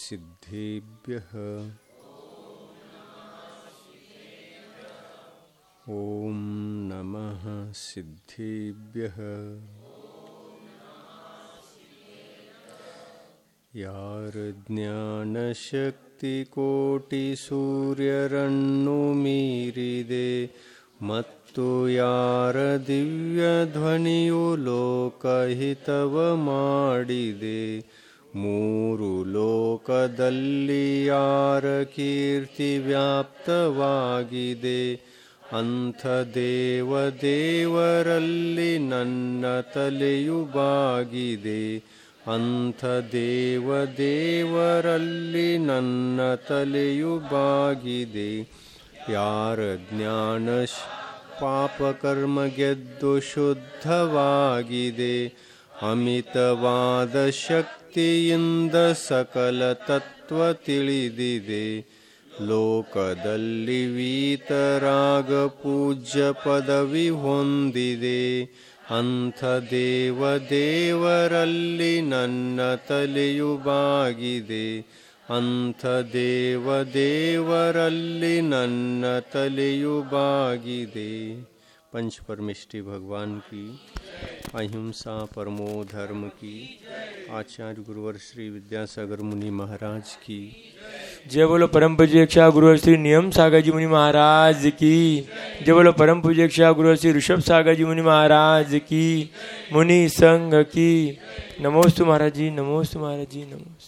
सिद्धेभ्यः ॐ नमः सिद्धेभ्यः। यारज्ञानशक्तिकोटिसूर्यरन्नु मीरिदे मत्तु यार ದಿವ್ಯಧ್ವನಿಯು ಲೋಕಹಿತವ ಮಾಡಿದೆ ಮೂರು ಲೋಕದಲ್ಲಿ ಯಾರ ಕೀರ್ತಿ ವ್ಯಾಪ್ತವಾಗಿದೆ ಅಂಥ ದೇವರಲ್ಲಿ ನನ್ನ ತಲೆಯು ಬಾಗಿದೆ ಅಂಥ ದೇವರಲ್ಲಿ ನನ್ನ ತಲೆಯು ಬಾಗಿದೆ ಯಾರ ಜ್ಞಾನ ಪಾಪಕರ್ಮ ಗೆದ್ದು ಶುದ್ಧವಾಗಿದೆ ಅಮಿತವಾದ ಶಕ್ತಿಯಿಂದ ಸಕಲ ತತ್ವ ತಿಳಿದಿದೆ ಲೋಕದಲ್ಲಿ ವೀತರಾಗ ಪೂಜ್ಯ ಪದವಿ ಹೊಂದಿದೆ ಅಂಥ ದೇವರಲ್ಲಿ ನನ್ನ ತಲೆಯು ಬಾಗಿದೆ ಅಂಥ ದೇವರಲ್ಲಿ ನನ್ನ ತಲೆಯು ಬಾಗಿದೆ। पंच परमेष्टि भगवान की, अहिंसा परमो धर्म की, आचार्य गुरुवर श्री विद्यासागर मुनि महाराज की जय बोलो। परम पूज्य गुरुवर श्री नियम सागर जी मुनि महाराज की जय बोलो। परम पूज्य गुरुवर श्री ऋषभ सागर जी मुनि महाराज की, मुनि संघ की नमोस्तु महाराज जी, नमोस्तु महाराज जी, नमोस्तु।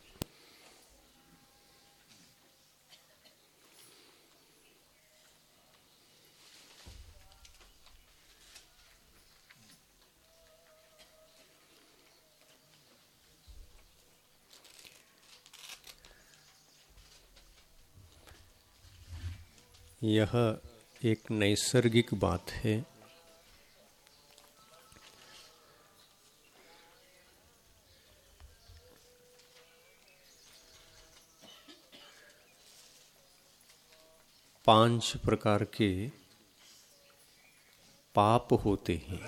यह एक नैसर्गिक बात है। पांच प्रकार के पाप होते हैं।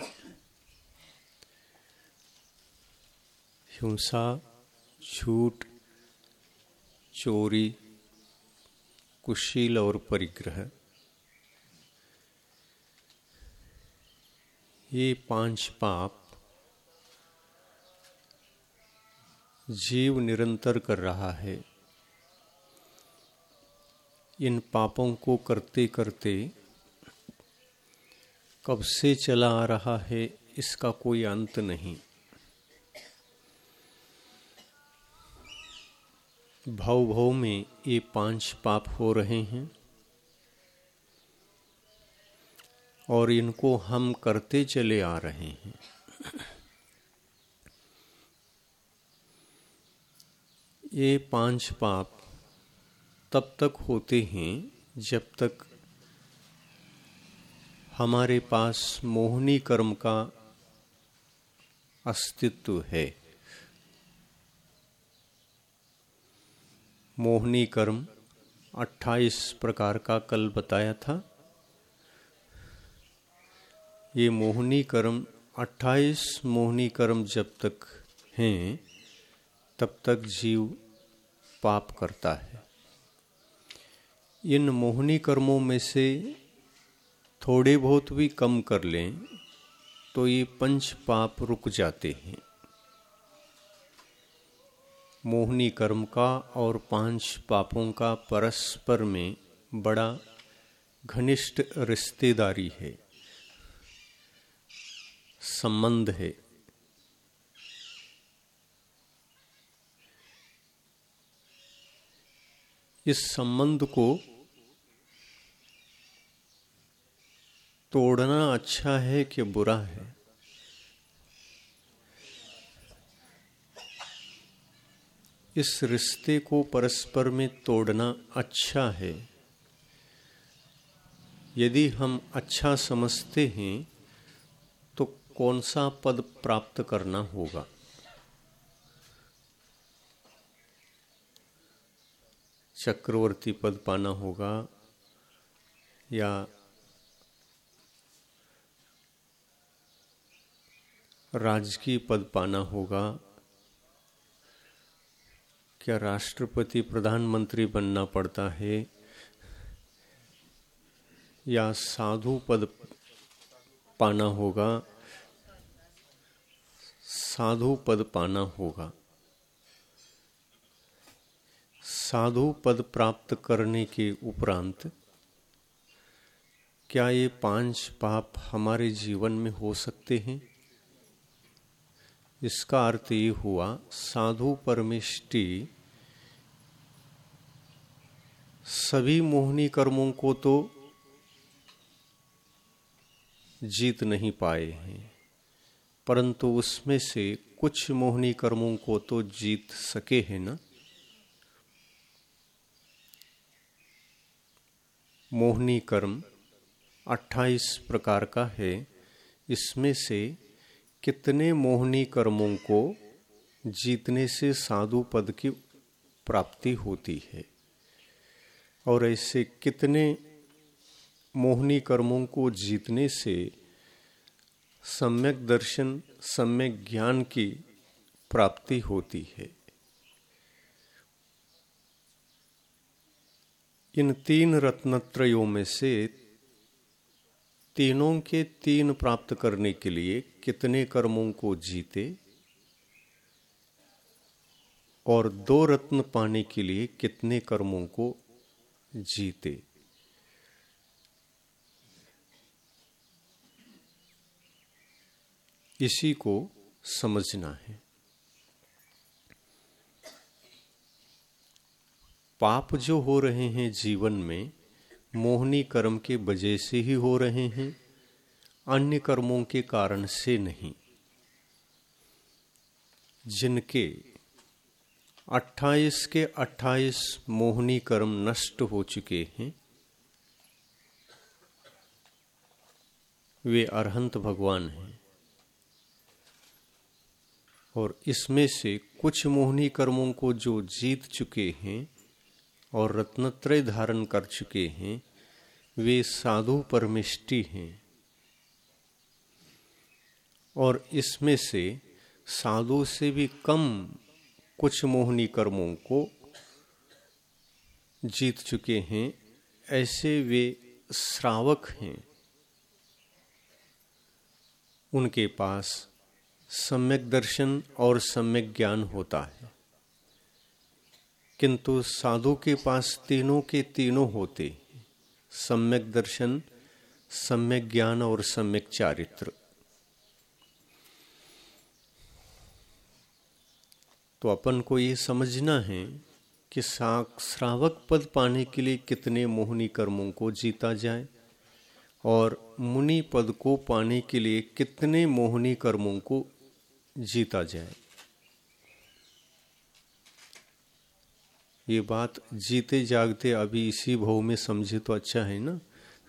हिंसा, झूठ, चोरी, कुशील और परिग्रह, ये पांच पाप जीव निरंतर कर रहा है। इन पापों को करते करते कब से चला आ रहा है इसका कोई अंत नहीं। भाव भाव में ये पांच पाप हो रहे हैं और इनको हम करते चले आ रहे हैं। ये पांच पाप तब तक होते हैं जब तक हमारे पास मोहनी कर्म का अस्तित्व है। मोहनी कर्म 28 प्रकार का कल बताया था। ये मोहनी कर्म 28 मोहनी कर्म जब तक हैं तब तक जीव पाप करता है। इन मोहनी कर्मों में से थोड़े बहुत भी कम कर लें तो ये पंच पाप रुक जाते हैं। मोहनी कर्म का और पांच पापों का परस्पर में बड़ा घनिष्ठ रिश्तेदारी है, संबंध है। इस संबंध को तोड़ना अच्छा है कि बुरा है? इस रिश्ते को परस्पर में तोड़ना अच्छा है। यदि हम अच्छा समझते हैं तो कौन सा पद प्राप्त करना होगा? चक्रवर्ती पद पाना होगा या राजकीय पद पाना होगा क्या राष्ट्रपति प्रधानमंत्री बनना पड़ता है या साधु पद पाना होगा? साधु पद पाना होगा। साधु पद प्राप्त करने के उपरांत क्या ये 5 पाप हमारे जीवन में हो सकते हैं? इसका अर्थ ये हुआ, साधु परमेष्टि सभी मोहनी कर्मों को तो जीत नहीं पाए हैं, परंतु उसमें से कुछ मोहनी कर्मों को तो जीत सके हैं ना। मोहनी कर्म 28 प्रकार का है। इसमें से कितने मोहनी कर्मों को जीतने से साधु पद की प्राप्ति होती है और ऐसे कितने मोहनी कर्मों को जीतने से सम्यक दर्शन, सम्यक ज्ञान की प्राप्ति होती है। इन 3 रत्नत्रयों में से तीनों के 3 प्राप्त करने के लिए कितने कर्मों को जीते और 2 रत्न पाने के लिए कितने कर्मों को जीते। इसी को समझना है। पाप जो हो रहे हैं जीवन में, मोहनी कर्म के वजह से ही हो रहे हैं, अन्य कर्मों के कारण से नहीं। जिनके 28 के 28 मोहनी कर्म नष्ट हो चुके हैं, वे अरहंत भगवान हैं। और इसमें से कुछ मोहनी कर्मों को जो जीत चुके हैं और रत्नत्रय धारण कर चुके हैं, वे साधु परमेष्टि हैं। और इसमें से साधु से भी कम कुछ मोहनी कर्मों को जीत चुके हैं, ऐसे वे श्रावक हैं। उनके पास सम्यक दर्शन और सम्यक ज्ञान होता है, किंतु साधु के पास तीनों के तीनों होते हैं, सम्यक दर्शन, सम्यक ज्ञान और सम्यक चारित्र। तो अपन को ये समझना है कि श्रावक पद पाने के लिए कितने मोहनी कर्मों को जीता जाए और मुनि पद को पाने के लिए कितने मोहनी कर्मों को जीता जाए। ये बात जीते जागते अभी इसी भव में समझे तो अच्छा है ना।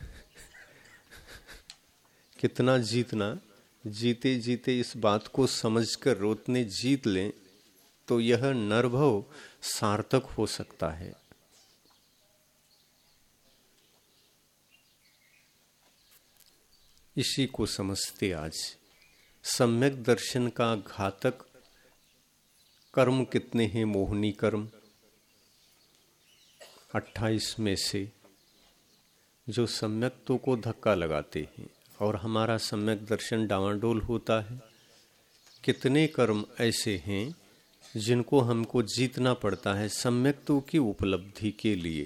कितना जीतना, जीते जीते इस बात को समझकर उतने जीत लें तो यह नरभव सार्थक हो सकता है। इसी को समझते आज सम्यक दर्शन का घातक कर्म कितने हैं मोहनी कर्म? 28 में से जो सम्यक्तों को धक्का लगाते हैं और हमारा सम्यक दर्शन डावाडोल होता है। कितने कर्म ऐसे हैं जिनको हमको जीतना पड़ता है सम्यक्तों की उपलब्धि के लिए।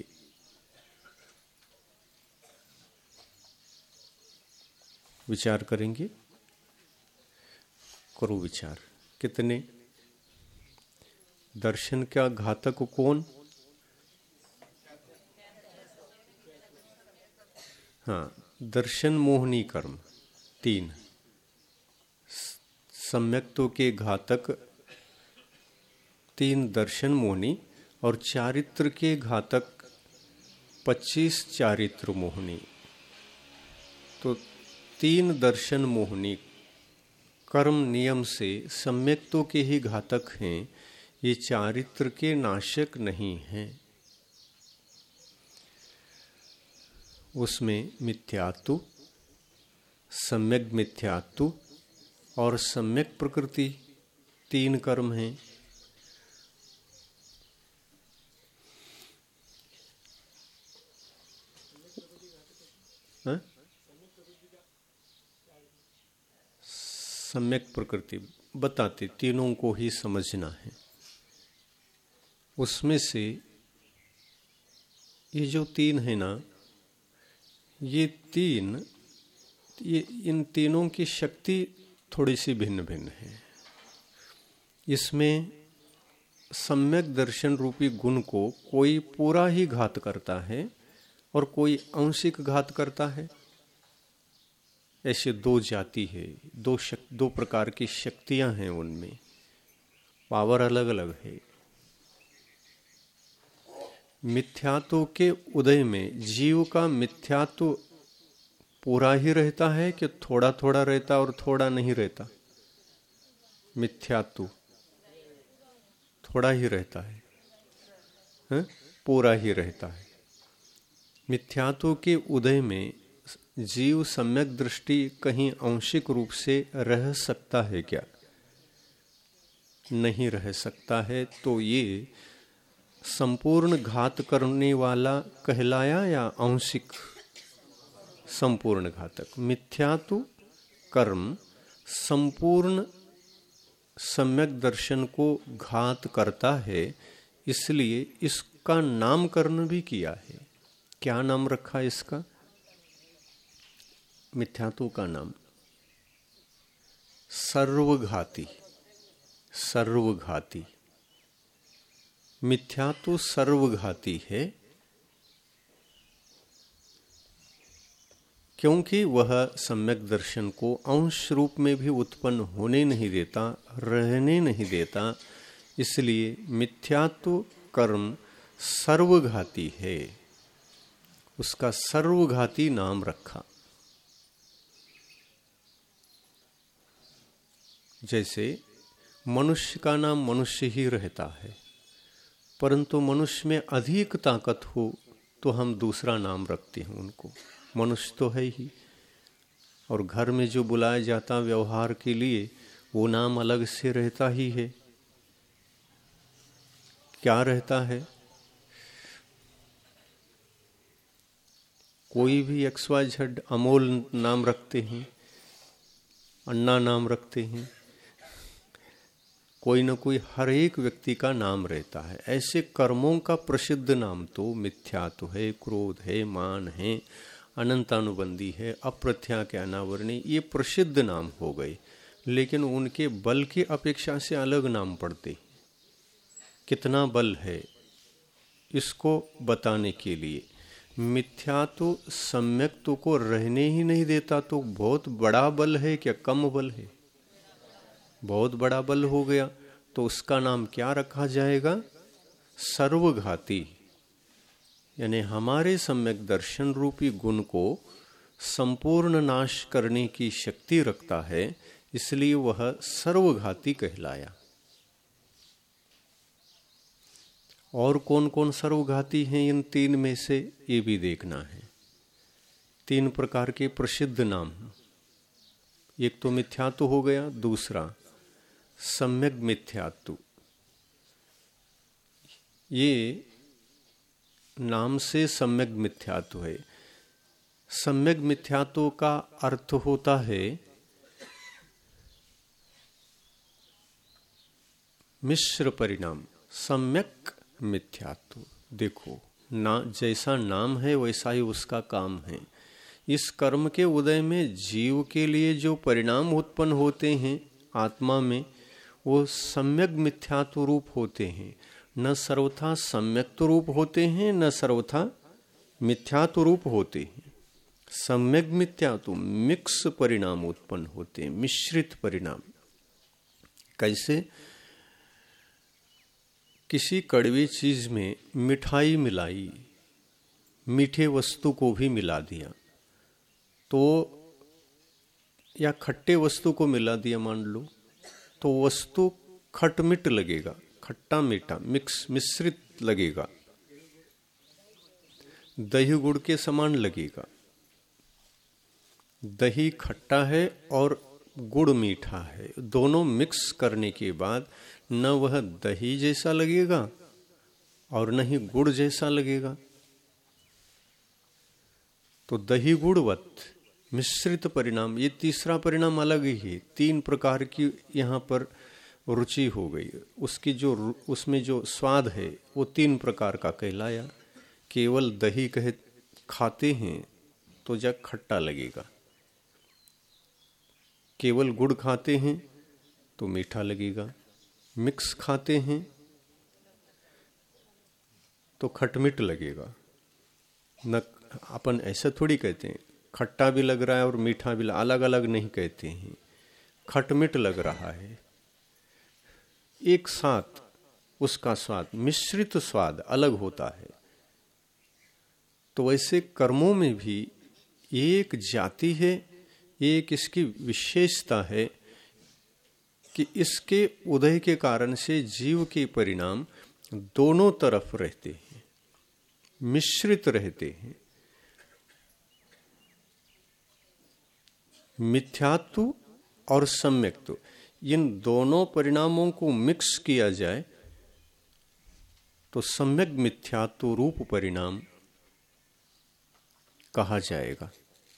विचार करेंगे, करो विचार। कितने? दर्शन का घातक कौन? हाँ, दर्शन मोहनी कर्म 3, सम्यक्तों के घातक 3 दर्शन मोहनी और चारित्र के घातक 25 चारित्र मोहनी। तो 3 दर्शन मोहनी कर्म नियम से सम्यक्तों के ही घातक हैं, ये चारित्र के नाशक नहीं हैं। उसमें मिथ्यात्व, सम्यक मिथ्यात्व और सम्यक प्रकृति 3 कर्म हैं। हाँ? सम्यक प्रकृति बताते, तीनों को ही समझना है। उसमें से ये जो तीन है ना, ये इन तीनों की शक्ति थोड़ी सी भिन्न भिन्न है। इसमें सम्यक दर्शन रूपी गुण को कोई पूरा ही घात करता है और कोई आंशिक घात करता है। ऐसे दो जाति है, दो प्रकार की शक्तियां हैं, उनमें पावर अलग अलग है। मिथ्यात्व के उदय में जीव का मिथ्यात्व पूरा ही रहता है कि थोड़ा थोड़ा रहता और थोड़ा नहीं रहता? मिथ्यात्व थोड़ा ही रहता है, पूरा ही रहता है। मिथ्यात्व के उदय में जीव सम्यक दृष्टि कहीं आंशिक रूप से रह सकता है क्या? नहीं रह सकता है। तो ये संपूर्ण घात करने वाला कहलाया या आंशिक? संपूर्ण घातक। मिथ्यात्व कर्म संपूर्ण सम्यक दर्शन को घात करता है, इसलिए इसका नामकरण भी किया है। क्या नाम रखा इसका? मिथ्यात्व का नाम सर्वघाती। सर्वघाती मिथ्यात्व सर्वघाती है, क्योंकि वह सम्यक दर्शन को अंश रूप में भी उत्पन्न होने नहीं देता, रहने नहीं देता। इसलिए मिथ्यात्व कर्म सर्वघाती है, उसका सर्वघाती नाम रखा। जैसे मनुष्य का नाम मनुष्य ही रहता है, परंतु मनुष्य में अधिक ताकत हो तो हम दूसरा नाम रखते हैं उनको। मनुष्य तो है ही, और घर में जो बुलाया जाता व्यवहार के लिए वो नाम अलग से रहता ही है। क्या रहता है? कोई भी XYZ अमोल नाम रखते हैं, अन्ना नाम रखते हैं, कोई न कोई हर एक व्यक्ति का नाम रहता है। ऐसे कर्मों का प्रसिद्ध नाम तो मिथ्यात्व है, क्रोध है, मान है, अनंतानुबंधी है, अप्रथ्या के अनावरणी, ये प्रसिद्ध नाम हो गए। लेकिन उनके बल की अपेक्षा से अलग नाम पड़ते। कितना बल है इसको बताने के लिए मिथ्यात्व सम्यक्त्व को रहने ही नहीं देता, तो बहुत बड़ा बल है क्या कम बल है? बहुत बड़ा बल हो गया, तो उसका नाम क्या रखा जाएगा? सर्वघाती। यानी हमारे सम्यक दर्शन रूपी गुण को संपूर्ण नाश करने की शक्ति रखता है, इसलिए वह सर्वघाती कहलाया। और कौन कौन सर्वघाती हैं इन तीन में से, ये भी देखना है। तीन प्रकार के प्रसिद्ध नाम, एक तो मिथ्यात्व हो गया, दूसरा सम्यक मिथ्यात्व। ये नाम से सम्यक मिथ्यात्व है। सम्यक मिथ्यात्व का अर्थ होता है मिश्र परिणाम। सम्यक मिथ्यात्व, देखो ना, जैसा नाम है वैसा ही उसका काम है। इस कर्म के उदय में जीव के लिए जो परिणाम उत्पन्न होते हैं आत्मा में, वो सम्यक मिथ्यात्व रूप होते हैं। न सर्वथा सम्यक्त्व रूप होते हैं, न सर्वथा मिथ्यात्व रूप होते हैं। सम्यक मिथ्यात्व मिक्स परिणाम उत्पन्न होते हैं, मिश्रित परिणाम। कैसे? किसी कड़वी चीज में मिठाई मिलाई, मीठे वस्तु को भी मिला दिया, तो या खट्टे वस्तु को मिला दिया मान लो, तो वस्तु खटमिट लगेगा, खट्टा मीठा मिश्रित लगेगा, दही गुड़ के समान लगेगा। दही खट्टा है और गुड़ मीठा है, दोनों मिक्स करने के बाद न वह दही जैसा लगेगा और न ही गुड़ जैसा लगेगा। तो दही गुड़वत मिश्रित परिणाम, ये तीसरा परिणाम अलग ही है। 3 प्रकार की यहाँ पर रुचि हो गई। उसकी जो उसमें जो स्वाद है वो 3 प्रकार का कहलाया। केवल दही खाते हैं तो जग खट्टा लगेगा, केवल गुड़ खाते हैं तो मीठा लगेगा, मिक्स खाते हैं तो खटमिट लगेगा। न अपन ऐसा थोड़ी कहते हैं खट्टा भी लग रहा है और मीठा भी, अलग अलग नहीं कहते हैं, खटमिट लग रहा है। एक साथ उसका स्वाद, मिश्रित स्वाद अलग होता है। तो वैसे कर्मों में भी एक जाति है, एक इसकी विशेषता है कि इसके उदय के कारण से जीव के परिणाम दोनों तरफ रहते हैं, मिश्रित रहते हैं। मिथ्यात्व और सम्यक्त्व, इन दोनों परिणामों को मिक्स किया जाए तो सम्यक मिथ्यात्व रूप परिणाम कहा जाएगा।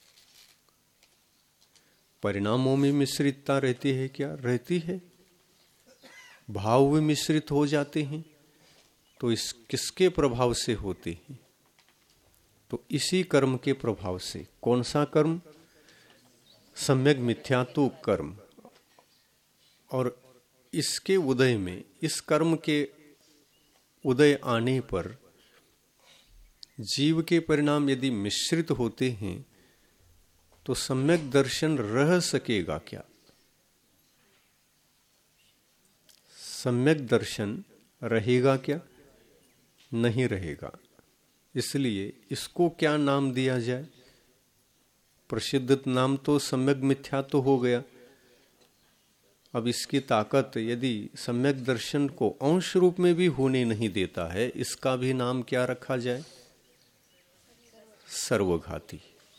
परिणामों में मिश्रितता रहती है क्या? रहती है। भाव भी मिश्रित हो जाते हैं। तो इस किसके प्रभाव से होते हैं? तो इसी कर्म के प्रभाव से। कौन सा कर्म? सम्यक मिथ्यात्व कर्म। और इसके उदय में, इस कर्म के उदय आने पर जीव के परिणाम यदि मिश्रित होते हैं तो सम्यक दर्शन रह सकेगा क्या? सम्यक दर्शन रहेगा क्या? नहीं रहेगा। इसलिए इसको क्या नाम दिया जाए? प्रसिद्ध नाम तो सम्यक मिथ्यात्व हो गया। अब इसकी ताकत यदि सम्यक दर्शन को अंश रूप में भी होने नहीं देता है, इसका भी नाम क्या रखा जाए? सर्वघाती।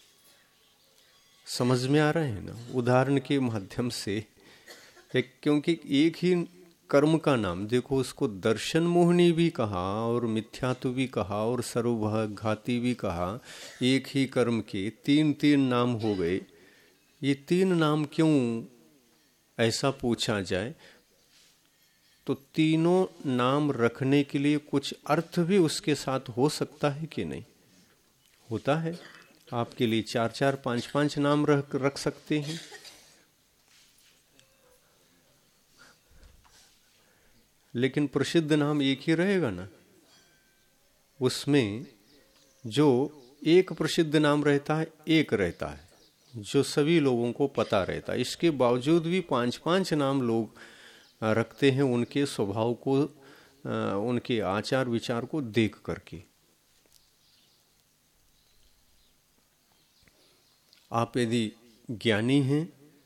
समझ में आ रहे हैं ना? उदाहरण के माध्यम से, क्योंकि एक ही कर्म का नाम देखो, उसको दर्शन मोहनी भी कहा और मिथ्यात्व भी कहा और सर्वघाती भी कहा। एक ही कर्म के 3 नाम हो गए। ये 3 नाम क्यों, ऐसा पूछा जाए तो तीनों नाम रखने के लिए कुछ अर्थ भी उसके साथ हो सकता है कि नहीं? होता है। आपके लिए 4-4, 5-5 नाम रख सकते हैं। लेकिन प्रसिद्ध नाम एक ही रहेगा ना। उसमें जो एक प्रसिद्ध नाम रहता है, एक रहता है जो सभी लोगों को पता रहता है। इसके बावजूद भी 5-5 नाम लोग रखते हैं, उनके स्वभाव को, उनके आचार विचार को देख करके। आप यदि ज्ञानी हैं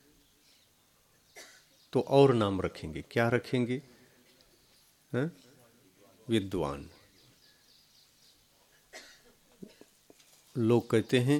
तो और नाम रखेंगे। क्या रखेंगे? विद्वान। लोग कहते हैं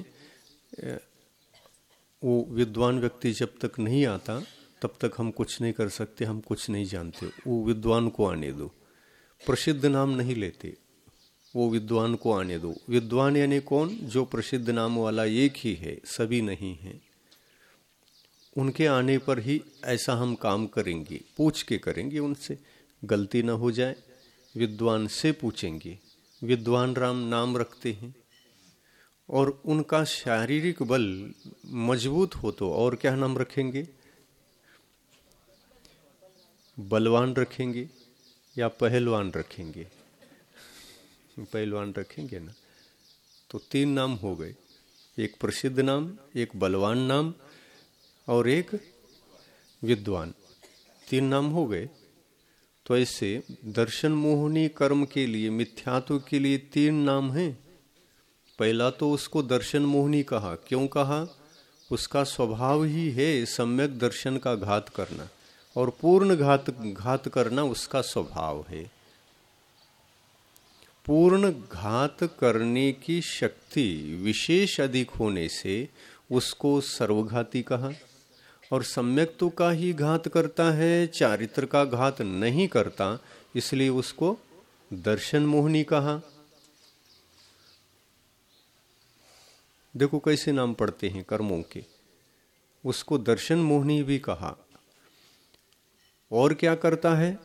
वो विद्वान व्यक्ति जब तक नहीं आता तब तक हम कुछ नहीं कर सकते, हम कुछ नहीं जानते। वो विद्वान को आने दो। प्रसिद्ध नाम नहीं लेते, वो विद्वान को आने दो। विद्वान यानी कौन? जो प्रसिद्ध नाम वाला एक ही है, सभी नहीं है। उनके आने पर ही ऐसा हम काम करेंगे, पूछ के करेंगे, उनसे गलती ना हो जाए। विद्वान से पूछेंगे। विद्वान राम नाम रखते हैं और उनका शारीरिक बल मजबूत हो तो और क्या नाम रखेंगे? बलवान रखेंगे या पहलवान रखेंगे? पहलवान रखेंगे ना। तो 3 नाम हो गए, एक प्रसिद्ध नाम, एक बलवान नाम और एक विद्वान। 3 नाम हो गए। तो ऐसे दर्शन मोहनी कर्म के लिए, मिथ्यात्व के लिए 3 नाम हैं। पहला तो उसको दर्शन मोहनी कहा। क्यों कहा? उसका स्वभाव ही है सम्यक दर्शन का घात करना, और पूर्ण घात करना उसका स्वभाव है। पूर्ण घात करने की शक्ति विशेष अधिक होने से उसको सर्वघाती कहा। और सम्यक तो का ही घात करता है, चारित्र का घात नहीं करता, इसलिए उसको दर्शन मोहनी कहा। देखो कैसे नाम पड़ते हैं कर्मों के, उसको दर्शन मोहिनी भी कहा। और क्या करता है,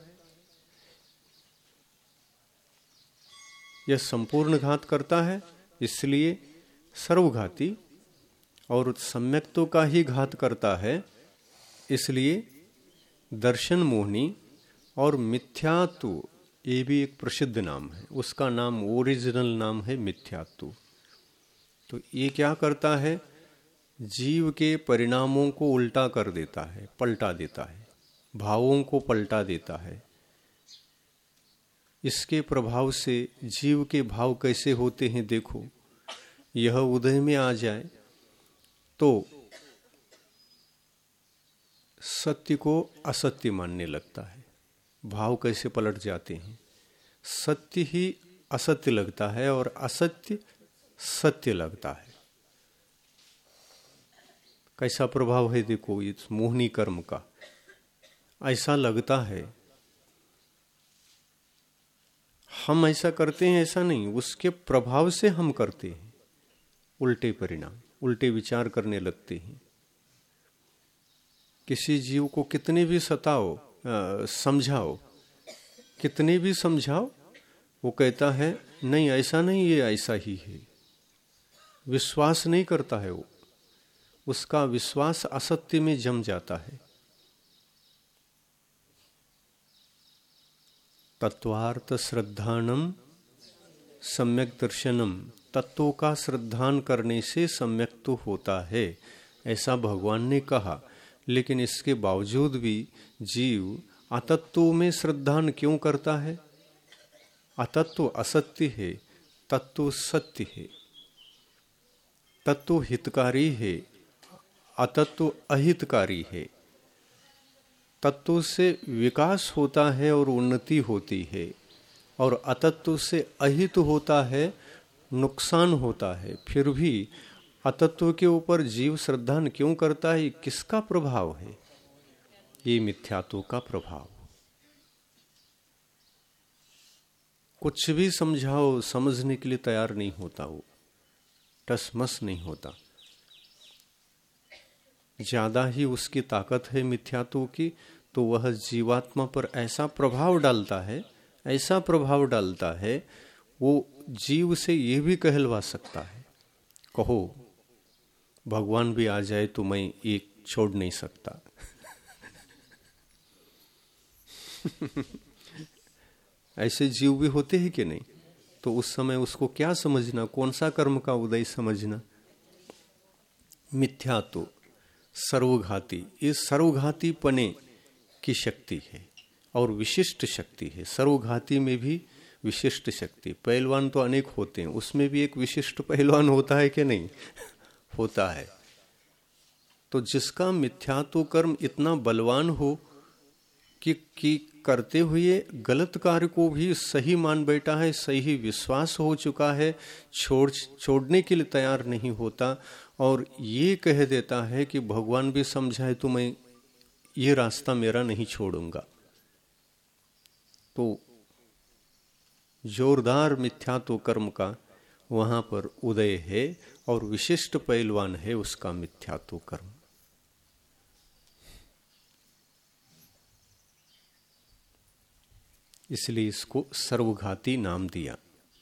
यह संपूर्ण घात करता है, इसलिए सर्वघाती, और सम्यक्तों का ही घात करता है, इसलिए दर्शन मोहिनी। और मिथ्यात्व, ये भी एक प्रसिद्ध नाम है, उसका नाम ओरिजिनल नाम है मिथ्यात्व। तो ये क्या करता है, जीव के परिणामों को उल्टा कर देता है, पलटा देता है, भावों को पलटा देता है। इसके प्रभाव से जीव के भाव कैसे होते हैं देखो, यह उदय में आ जाए तो सत्य को असत्य मानने लगता है, भाव कैसे पलट जाते हैं, सत्य ही असत्य लगता है और असत्य सत्य लगता है। कैसा प्रभाव है देखो इस मोहिनी कर्म का, ऐसा लगता है हम ऐसा करते हैं, ऐसा नहीं, उसके प्रभाव से हम करते हैं, उल्टे परिणाम, उल्टे विचार करने लगते हैं। किसी जीव को कितने भी सताओ, समझाओ, कितने भी समझाओ, वो कहता है नहीं ऐसा नहीं, ये ऐसा ही है, विश्वास नहीं करता है वो, उसका विश्वास असत्य में जम जाता है। तत्वार्थ श्रद्धानम सम्यक दर्शनम, तत्वों का श्रद्धान करने से सम्यक तो होता है, ऐसा भगवान ने कहा। लेकिन इसके बावजूद भी जीव अतत्व में श्रद्धान क्यों करता है? अतत्व असत्य है, तत्व सत्य है, तत्व हितकारी है, अतत्व अहितकारी है। तत्व से विकास होता है और उन्नति होती है, और अतत्व से अहित होता है, नुकसान होता है। फिर भी अतत्व के ऊपर जीव श्रद्धान क्यों करता है? किसका प्रभाव है? ये मिथ्यात्व का प्रभाव। कुछ भी समझाओ, समझने के लिए तैयार नहीं होता, वो टसमस नहीं होता। ज्यादा ही उसकी ताकत है मिथ्यात्व की, तो वह जीवात्मा पर ऐसा प्रभाव डालता है, ऐसा प्रभाव डालता है, वो जीव से ये भी कहलवा सकता है, कहो भगवान भी आ जाए तो मैं एक छोड़ नहीं सकता। ऐसे जीव भी होते हैं कि नहीं? तो उस समय उसको क्या समझना, कौन सा कर्म का उदय समझना? मिथ्यात्व सर्वघाती, ये सर्वघाती पने की शक्ति है और विशिष्ट शक्ति है। सर्वघाती में भी विशिष्ट शक्ति। पहलवान तो अनेक होते हैं, उसमें भी एक विशिष्ट पहलवान होता है कि नहीं? होता है। तो जिसका मिथ्यात्व कर्म इतना बलवान हो कि करते हुए गलत कार्य को भी सही मान बैठा है, सही विश्वास हो चुका है, छोड़ने के लिए तैयार नहीं होता, और ये कह देता है कि भगवान भी समझाए तो मैं ये रास्ता मेरा नहीं छोड़ूंगा। तो जोरदार मिथ्यात्व कर्म का वहां पर उदय है, और विशिष्ट पहलवान है उसका मिथ्यात्व कर्म। इसलिए इसको सर्वघाती नाम दिया।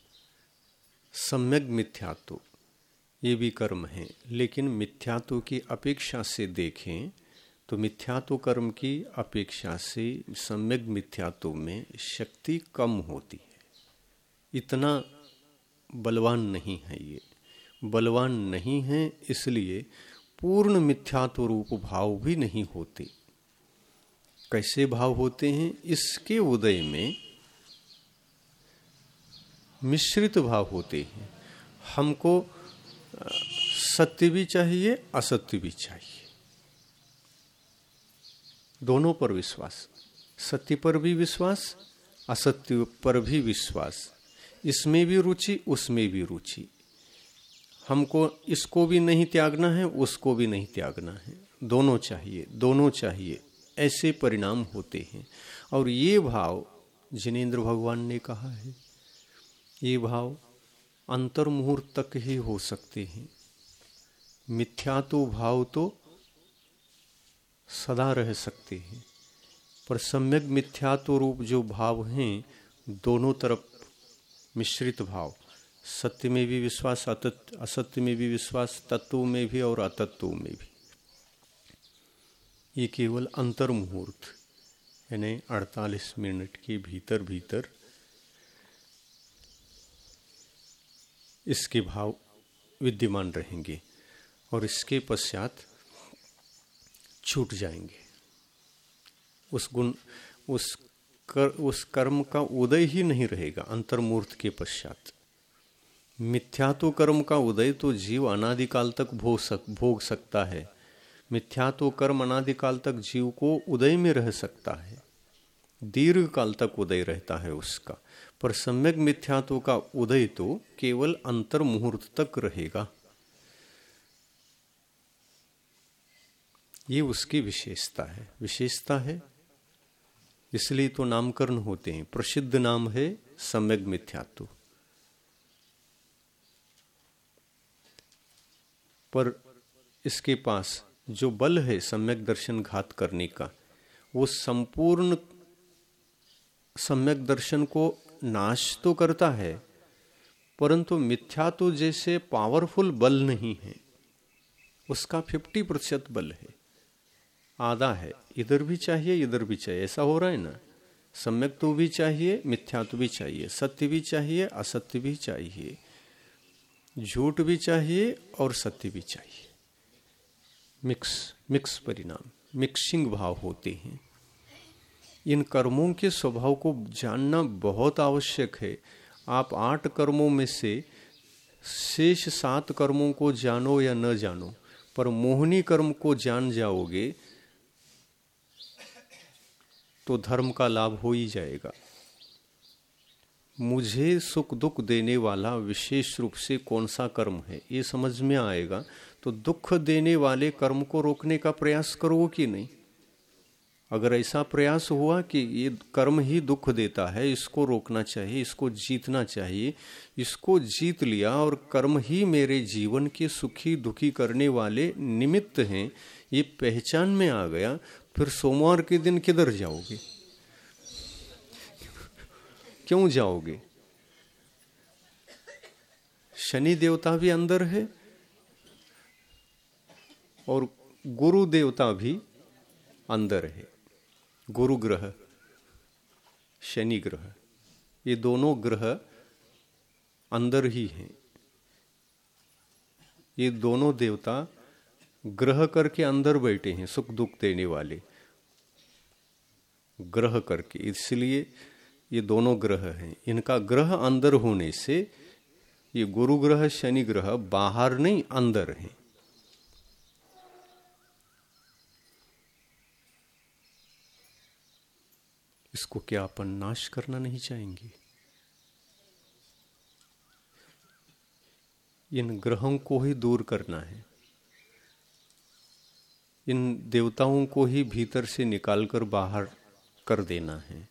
सम्यक मिथ्यात्व ये भी कर्म है, लेकिन मिथ्यात्व की अपेक्षा से देखें तो मिथ्यात्व कर्म की अपेक्षा से सम्यक मिथ्यात्व में शक्ति कम होती है। इतना बलवान नहीं है, ये बलवान नहीं है, इसलिए पूर्ण मिथ्यात्व रूप भाव भी नहीं होते। कैसे भाव होते हैं? इसके उदय में मिश्रित भाव होते हैं। हमको सत्य भी चाहिए, असत्य भी चाहिए, दोनों पर विश्वास, सत्य पर भी विश्वास, असत्य पर भी विश्वास, इसमें भी रुचि, उसमें भी रुचि। हमको इसको भी नहीं त्यागना है, उसको भी नहीं त्यागना है, दोनों चाहिए, दोनों चाहिए, ऐसे परिणाम होते हैं। और ये भाव जिनेंद्र भगवान ने कहा है, ये भाव अंतर्मुहूर्त तक ही हो सकते हैं, मिथ्यात्व भाव तो सदा रह सकते हैं, पर सम्यक मिथ्यात्व रूप जो भाव हैं, दोनों तरफ मिश्रित भाव, सत्य में भी विश्वास, असत्य में भी विश्वास, तत्व में भी और अतत्व में भी, ये केवल अंतर मुहूर्त यानी 48 मिनट के भीतर भीतर इसके भाव विद्यमान रहेंगे और इसके पश्चात छूट जाएंगे। उस कर्म का उदय ही नहीं रहेगा अंतर्मूर्त के पश्चात। मिथ्यात्व कर्म का उदय तो जीव अनादिकाल तक भोग सकता है, मिथ्यात्व कर्म अनादिकाल तक जीव को उदय में रह सकता है, दीर्घ काल तक उदय रहता है उसका, पर सम्यक मिथ्यात्व का उदय तो केवल अंतर मुहूर्त तक रहेगा। ये उसकी विशेषता है, इसलिए तो नामकरण होते हैं। प्रसिद्ध नाम है सम्यक मिथ्यात्व। पर इसके पास जो बल है सम्यक दर्शन घात करने का, वो संपूर्ण सम्यक दर्शन को नाश तो करता है, परंतु मिथ्यात्व जैसे पावरफुल बल नहीं है। उसका 50% बल है, आधा है। इधर भी चाहिए इधर भी चाहिए, ऐसा हो रहा है ना। सम्यक तो भी चाहिए, मिथ्यात्व भी चाहिए, सत्य भी चाहिए, असत्य भी चाहिए, झूठ भी चाहिए और सत्य भी चाहिए। मिक्स परिणाम, मिक्सिंग भाव होते हैं। इन कर्मों के स्वभाव को जानना बहुत आवश्यक है। आप 8 कर्मों में से शेष 7 कर्मों को जानो या न जानो, पर मोहिनी कर्म को जान जाओगे तो धर्म का लाभ हो ही जाएगा। मुझे सुख दुख देने वाला विशेष रूप से कौन सा कर्म है, ये समझ में आएगा तो दुख देने वाले कर्म को रोकने का प्रयास करो कि नहीं। अगर ऐसा प्रयास हुआ कि ये कर्म ही दुख देता है, इसको रोकना चाहिए, इसको जीतना चाहिए, इसको जीत लिया और कर्म ही मेरे जीवन के सुखी दुखी करने वाले निमित्त हैं, ये पहचान में आ गया, फिर सोमवार के दिन किधर जाओगे? क्यों जाओगे? शनि देवता भी अंदर है और गुरु देवता भी अंदर है। गुरु ग्रह, शनि ग्रह, ये दोनों ग्रह अंदर ही हैं। ये दोनों देवता ग्रह करके अंदर बैठे हैं, सुख दुख देने वाले ग्रह करके, इसलिए ये दोनों ग्रह हैं। इनका ग्रह अंदर होने से ये गुरु ग्रह शनि ग्रह बाहर नहीं अंदर हैं। इसको क्या अपन नाश करना नहीं चाहेंगे? इन ग्रहों को ही दूर करना है, इन देवताओं को ही भीतर से निकालकर बाहर कर देना है।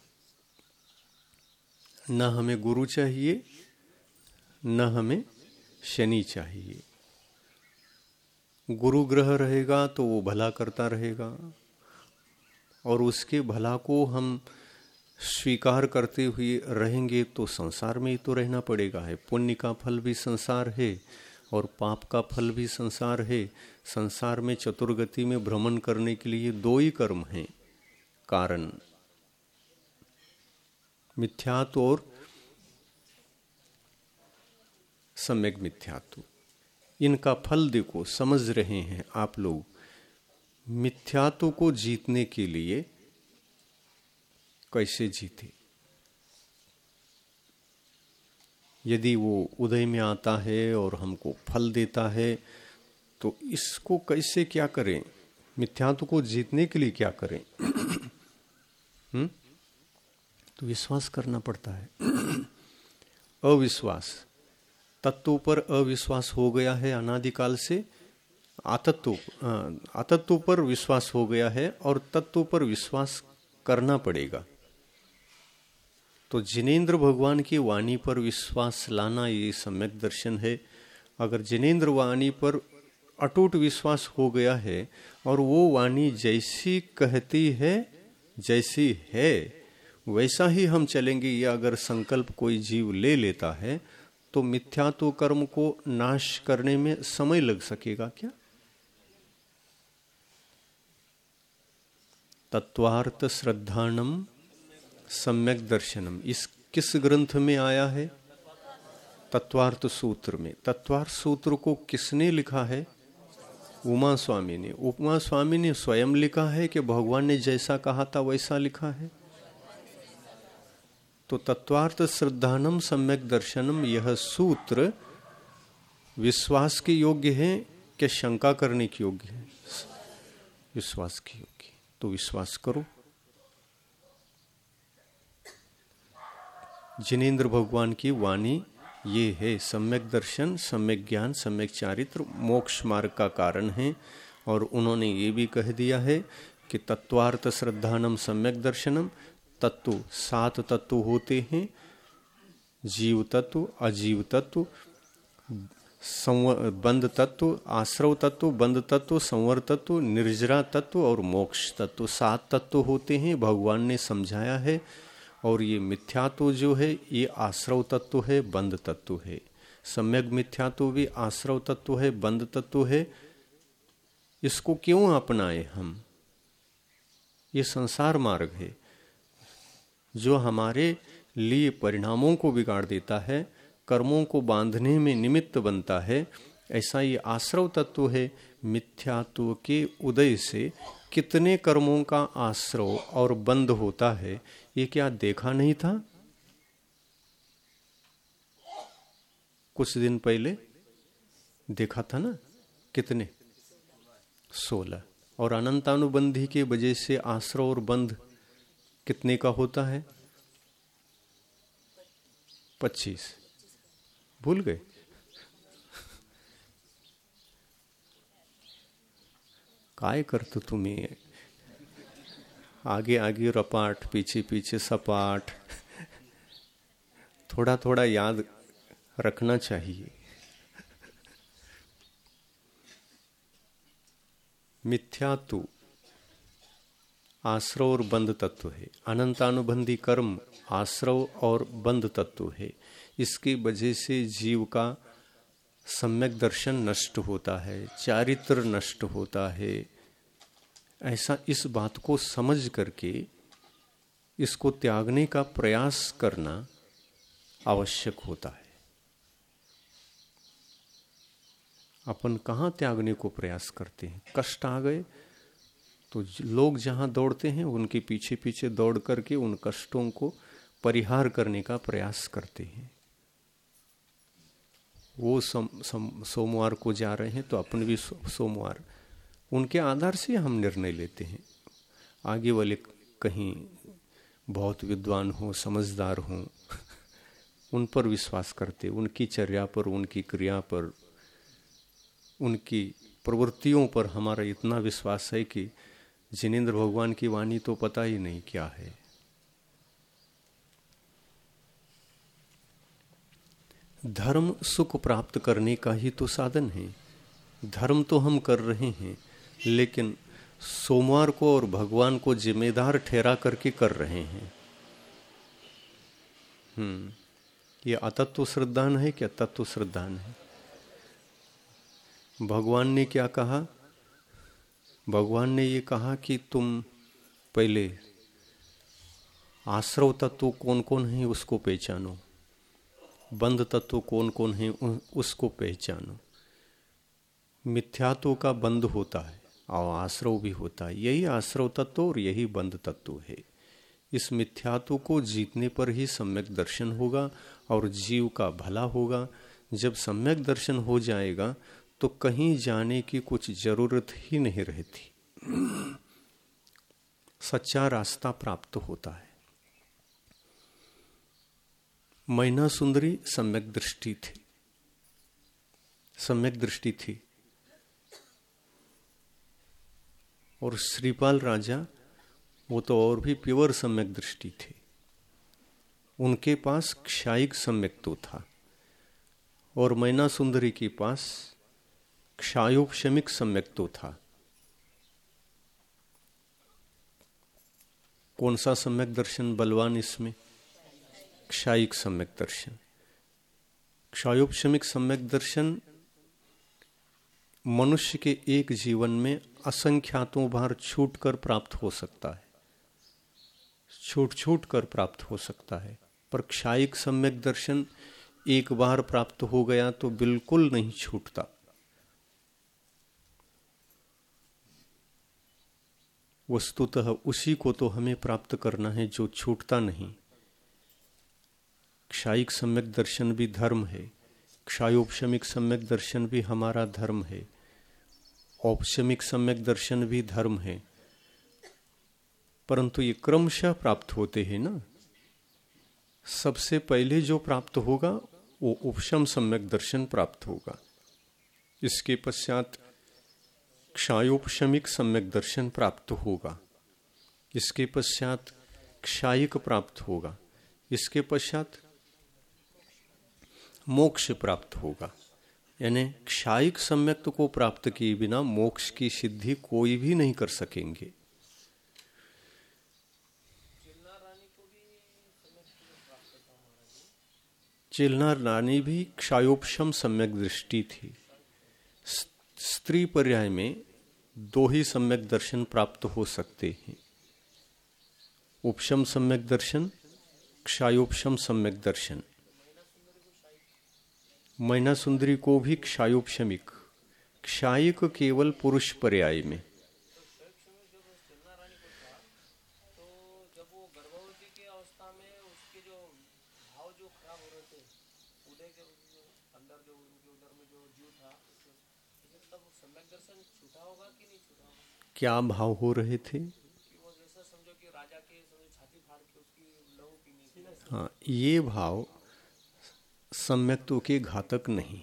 न हमें गुरु चाहिए, न हमें शनि चाहिए। गुरु ग्रह रहेगा तो वो भला करता रहेगा और उसके भला को हम स्वीकार करते हुए रहेंगे तो संसार में ही तो रहना पड़ेगा है। पुण्य का फल भी संसार है और पाप का फल भी संसार है। संसार में चतुर्गति में भ्रमण करने के लिए 2 ही कर्म हैं, कारण मिथ्यात्व और सम्यक मिथ्यात्व। इनका फल देखो, समझ रहे हैं आप लोग। मिथ्यात्व को जीतने के लिए कैसे जीते? यदि वो उदय में आता है और हमको फल देता है तो इसको कैसे क्या करें? मिथ्यात्व को जीतने के लिए क्या करें? तो विश्वास करना पड़ता है। अविश्वास, तत्व पर अविश्वास हो गया है अनादिकाल से, आतत्व पर विश्वास हो गया है और तत्व पर विश्वास करना पड़ेगा। तो जिनेंद्र भगवान की वाणी पर विश्वास लाना ये सम्यक दर्शन है। अगर जिनेंद्र वाणी पर अटूट विश्वास हो गया है और वो वाणी जैसी कहती है जैसी है वैसा ही हम चलेंगे, या अगर संकल्प कोई जीव ले लेता है तो मिथ्यात्व कर्म को नाश करने में समय लग सकेगा क्या? तत्वार्थ श्रद्धानम सम्यक दर्शनम, इस किस ग्रंथ में आया है? तत्वार्थ सूत्र में। तत्वार्थ सूत्र को किसने लिखा है? उमा स्वामी ने। उमा स्वामी ने स्वयं लिखा है कि भगवान ने जैसा कहा था वैसा लिखा है? तो तत्वार्थ श्रद्धानम सम्यक दर्शनम, यह सूत्र विश्वास के योग्य है कि शंका करने के योग्य है? विश्वास के योग्य। तो विश्वास करो। जिनेंद्र भगवान की वाणी ये है, सम्यक दर्शन, सम्यक ज्ञान, सम्यक चारित्र मोक्ष मार्ग का कारण है। और उन्होंने ये भी कह दिया है कि तत्वार्थ श्रद्धानम सम्यक दर्शनम, तत्व 7 तत्व होते हैं, जीव तत्व, अजीव तत्व, बंध तत्व, आश्रव तत्व, बंध तत्व, संवर तत्व, निर्जरा तत्व और मोक्ष तत्व, 7 तत्व होते हैं, भगवान ने समझाया है। और ये मिथ्यात्व जो है ये आश्रव तत्व है, बंध तत्व है। सम्यक मिथ्यात्व भी आश्रव तत्व है, बंध तत्व है। इसको क्यों अपनाए हम? ये संसार मार्ग है जो हमारे लिए परिणामों को बिगाड़ देता है, कर्मों को बांधने में निमित्त बनता है। ऐसा ये आश्रव तत्व है। मिथ्यात्व के उदय से कितने कर्मों का आश्रव और बंध होता है, ये क्या देखा नहीं था? कुछ दिन पहले देखा था ना, कितने? 16। और अनंतानुबंधी के वजह से आश्रव और बंध कितने का होता है? 25। भूल गए? काय करते तुम्ही? आगे आगे रपाट, पीछे पीछे सपाट। थोड़ा थोड़ा याद रखना चाहिए। मिथ्यात्व आश्रव और बंध तत्व है। अनंतानुबंधी कर्म आश्रव और बंध तत्व है। इसकी वजह से जीव का सम्यक दर्शन नष्ट होता है, चारित्र नष्ट होता है। ऐसा इस बात को समझ करके इसको त्यागने का प्रयास करना आवश्यक होता है। अपन कहाँ त्यागने को प्रयास करते हैं? कष्ट आ गए तो लोग जहाँ दौड़ते हैं उनके पीछे पीछे दौड़ करके उन कष्टों को परिहार करने का प्रयास करते हैं। वो सोमवार को जा रहे हैं तो अपन भी सोमवार, उनके आधार से हम निर्णय लेते हैं। आगे वाले कहीं बहुत विद्वान हो, समझदार हो, उन पर विश्वास करते, उनकी चर्या पर, उनकी क्रिया पर, उनकी प्रवृत्तियों पर हमारा इतना विश्वास है कि जिनेंद्र भगवान की वाणी तो पता ही नहीं क्या है। धर्म सुख प्राप्त करने का ही तो साधन है। धर्म तो हम कर रहे हैं, लेकिन सोमवार को और भगवान को जिम्मेदार ठहरा करके कर रहे हैं। ये अतत्व श्रद्धान है क्या तत्व श्रद्धान है? भगवान ने क्या कहा? भगवान ने ये कहा कि तुम पहले आश्रव तत्व कौन कौन है उसको पहचानो, बंध तत्व कौन कौन है उसको पहचानो। मिथ्यात्व का बंध होता है और आश्रव भी होता है। यही आश्रव तत्व और यही बंध तत्व है। इस मिथ्यात्व को जीतने पर ही सम्यक दर्शन होगा और जीव का भला होगा। जब सम्यक दर्शन हो जाएगा तो कहीं जाने की कुछ जरूरत ही नहीं रहती, सच्चा रास्ता प्राप्त होता है। मैना सुंदरी सम्यक दृष्टि थी, सम्यक दृष्टि थी। और श्रीपाल राजा वो तो और भी प्योर सम्यक दृष्टि थे। उनके पास क्षायिक सम्यक तो था और मैना सुंदरी के पास क्षायोपशमिक सम्यक तो था। कौन सा सम्यक दर्शन बलवान इसमें? क्षायिक सम्यक दर्शन। क्षायोपशमिक सम्यक दर्शन मनुष्य के एक जीवन में असंख्यातों बार छूटकर प्राप्त हो सकता है, छूट कर प्राप्त हो सकता है, पर क्षायिक सम्यक दर्शन एक बार प्राप्त हो गया तो बिल्कुल नहीं छूटता। वस्तुतः उसी को तो हमें प्राप्त करना है जो छूटता नहीं। क्षायिक सम्यक दर्शन भी धर्म है, क्षायोपशमिक सम्यक दर्शन भी हमारा धर्म है, औपशमिक सम्यक दर्शन भी धर्म है, परंतु ये क्रमशः प्राप्त होते हैं ना। सबसे पहले जो प्राप्त होगा वो उपशम सम्यक दर्शन प्राप्त होगा, इसके पश्चात क्षायोपशमिक सम्यक दर्शन प्राप्त होगा, इसके पश्चात क्षायिक प्राप्त होगा, इसके पश्चात मोक्ष प्राप्त होगा। यानी क्षायिक सम्यक को प्राप्त किए बिना मोक्ष की सिद्धि कोई भी नहीं कर सकेंगे। चिल्नार रानी भी क्षायोपशम सम्यक दृष्टि थी। स्त्री पर्याय में दो ही सम्यक दर्शन प्राप्त हो सकते हैं, उपशम सम्यक दर्शन, क्षायोपशम सम्यक दर्शन। मैना सुंदरी को भी क्षायोपशमिक, क्षायिक केवल पुरुष पर्याय में। क्या भाव हो रहे थे? हाँ, ये भाव सम्यक्त्व के घातक नहीं।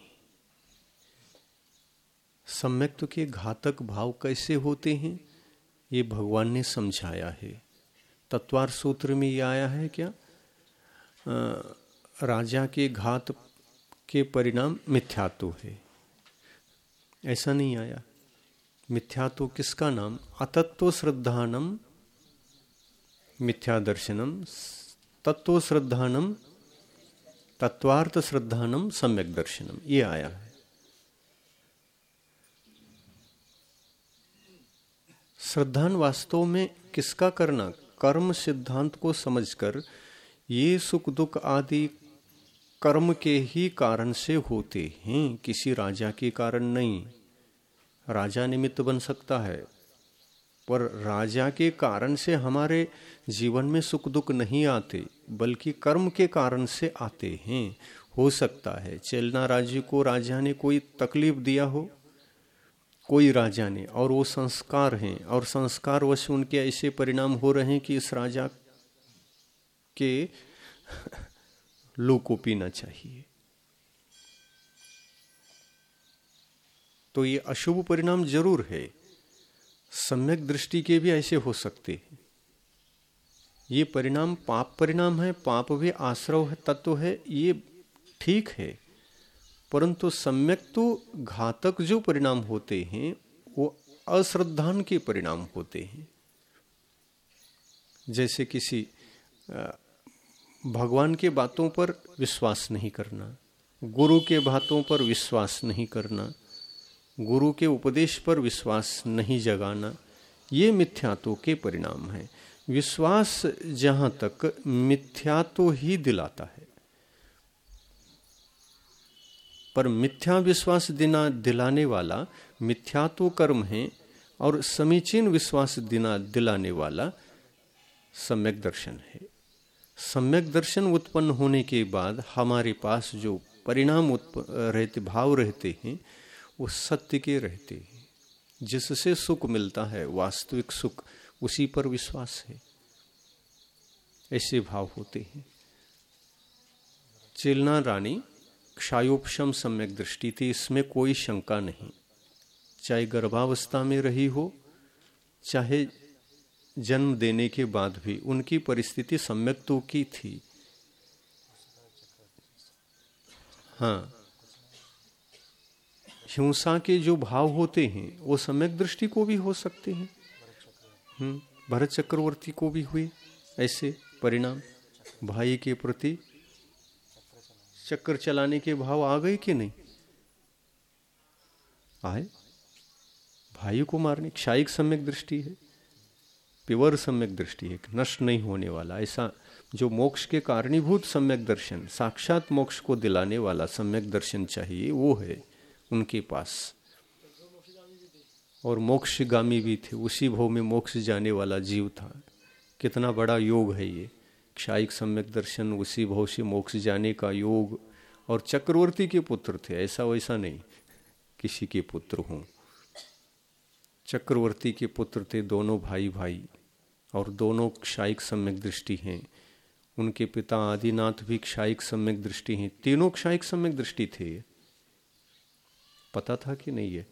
सम्यक्त्व के घातक भाव कैसे होते हैं ये भगवान ने समझाया है। तत्वार सूत्र में ये आया है क्या? राजा के घात के परिणाम मिथ्यात्व है, ऐसा नहीं आया। मिथ्यात्व किसका नाम? अतत्व श्रद्धानम मिथ्या दर्शनम, तत्व श्रद्धानम तत्वार्थ श्रद्धानम सम्यक दर्शनम, ये आया है। श्रद्धान वास्तव में किसका करना? कर्म सिद्धांत को समझकर ये सुख दुख आदि कर्म के ही कारण से होते हैं, किसी राजा के कारण नहीं। राजा निमित्त बन सकता है, पर राजा के कारण से हमारे जीवन में सुख दुख नहीं आते, बल्कि कर्म के कारण से आते हैं। हो सकता है चेलना राज्य को राजा ने कोई तकलीफ दिया हो, कोई राजा ने, और वो संस्कार हैं और संस्कार वश उनके ऐसे परिणाम हो रहे हैं कि इस राजा के लू को पीना चाहिए, तो ये अशुभ परिणाम जरूर है। सम्यक दृष्टि के भी ऐसे हो सकते हैं। ये परिणाम पाप परिणाम है, पाप भी आश्रव है, तत्व है, ये ठीक है, परंतु सम्यक तो घातक जो परिणाम होते हैं वो अश्रद्धान के परिणाम होते हैं। जैसे किसी भगवान के बातों पर विश्वास नहीं करना, गुरु के बातों पर विश्वास नहीं करना, गुरु के उपदेश पर विश्वास नहीं जगाना, ये मिथ्यात्व के परिणाम है। विश्वास जहां तक मिथ्यात्व ही दिलाता है, पर मिथ्या विश्वास दिलाने वाला मिथ्यात्व कर्म है, और समीचीन विश्वास दिलाने वाला सम्यक दर्शन है। सम्यक दर्शन उत्पन्न होने के बाद हमारे पास जो परिणाम रहते, भाव रहते हैं, वो सत्य के रहते हैं। जिससे सुख मिलता है, वास्तविक सुख, उसी पर विश्वास है, ऐसे भाव होते हैं। चेलना रानी क्षायोपशम सम्यक दृष्टि थी, इसमें कोई शंका नहीं। चाहे गर्भावस्था में रही हो, चाहे जन्म देने के बाद भी उनकी परिस्थिति सम्यक्त्व की थी। हाँ, हिंसा के जो भाव होते हैं वो सम्यक दृष्टि को भी हो सकते हैं। भरत चक्रवर्ती को भी हुए ऐसे परिणाम। भाई के प्रति चक्र चलाने के भाव आ गए कि नहीं आए? भाई को मारने क्षायिक सम्यक दृष्टि है, पिवर सम्यक दृष्टि है, नष्ट नहीं होने वाला। ऐसा जो मोक्ष के कारणीभूत सम्यक दर्शन, साक्षात मोक्ष को दिलाने वाला सम्यक दर्शन चाहिए, वो है उनके पास। और मोक्षगामी भी थे, उसी भव में मोक्ष जाने वाला जीव था। कितना बड़ा योग है ये, क्षायिक सम्यक दर्शन, उसी भव से मोक्ष जाने का योग। और चक्रवर्ती के पुत्र थे, ऐसा वैसा नहीं किसी के पुत्र हों। चक्रवर्ती के पुत्र थे, दोनों भाई भाई, और दोनों क्षायिक सम्यक दृष्टि हैं। उनके पिता आदिनाथ भी क्षायिक सम्यक दृष्टि हैं। तीनों क्षायिक सम्यक दृष्टि थे। पता था कि नहीं? है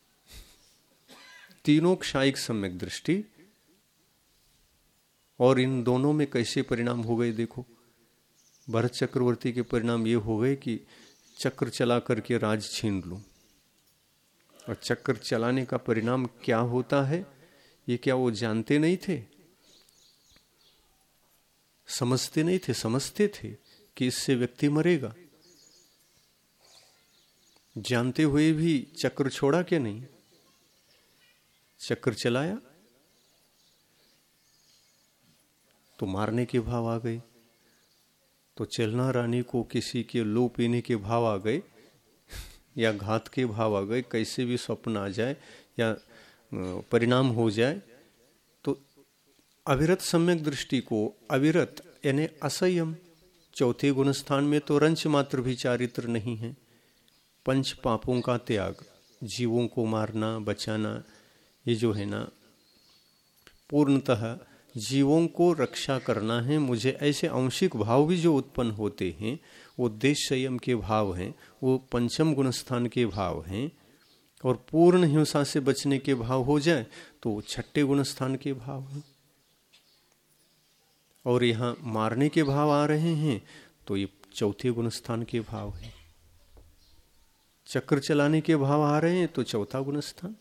तीनों क्षायिक सम्यक दृष्टि। और इन दोनों में कैसे परिणाम हो गए देखो। भरत चक्रवर्ती के परिणाम ये हो गए कि चक्र चला करके राज छीन लूं। और चक्र चलाने का परिणाम क्या होता है ये क्या वो जानते नहीं थे? समझते नहीं थे? समझते थे कि इससे व्यक्ति मरेगा। जानते हुए भी चक्र छोड़ा कि नहीं? चक्र चलाया तो मारने के भाव आ गए। तो चलना रानी को किसी के लो पीने के भाव आ गए या घात के भाव आ गए, कैसे भी स्वप्न आ जाए या परिणाम हो जाए, तो अविरत सम्यक दृष्टि को, अविरत यानी असंयम, चौथे गुणस्थान में तो रंच मात्र भी चारित्र नहीं है। पंच पापों का त्याग, जीवों को मारना, बचाना, ये जो है ना, पूर्णतः जीवों को रक्षा करना है मुझे, ऐसे आंशिक भाव भी जो उत्पन्न होते हैं वो देश संयम के भाव हैं, वो पंचम गुणस्थान के भाव हैं। और पूर्ण हिंसा से बचने के भाव हो जाए तो छठे गुणस्थान के भाव हैं। और यहाँ मारने के भाव आ रहे हैं तो ये चौथे गुणस्थान के भाव हैं। चक्र चलाने के भाव आ रहे हैं तो चौथा गुणस्थान।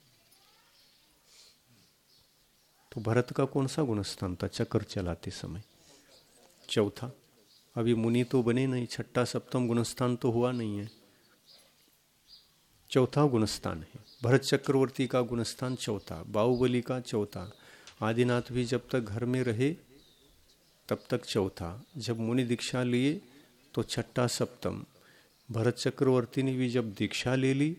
तो भरत का कौन सा गुणस्थान था चक्र चलाते समय? चौथा। अभी मुनि तो बने नहीं, छठा सप्तम गुणस्थान तो हुआ नहीं है, चौथा गुणस्थान है। भरत चक्रवर्ती का गुणस्थान चौथा, बाहुबली का चौथा, आदिनाथ भी जब तक घर में रहे तब तक चौथा, जब मुनि दीक्षा लिए तो छठा सप्तम, भरत चक्रवर्ती ने भी जब दीक्षा ले ली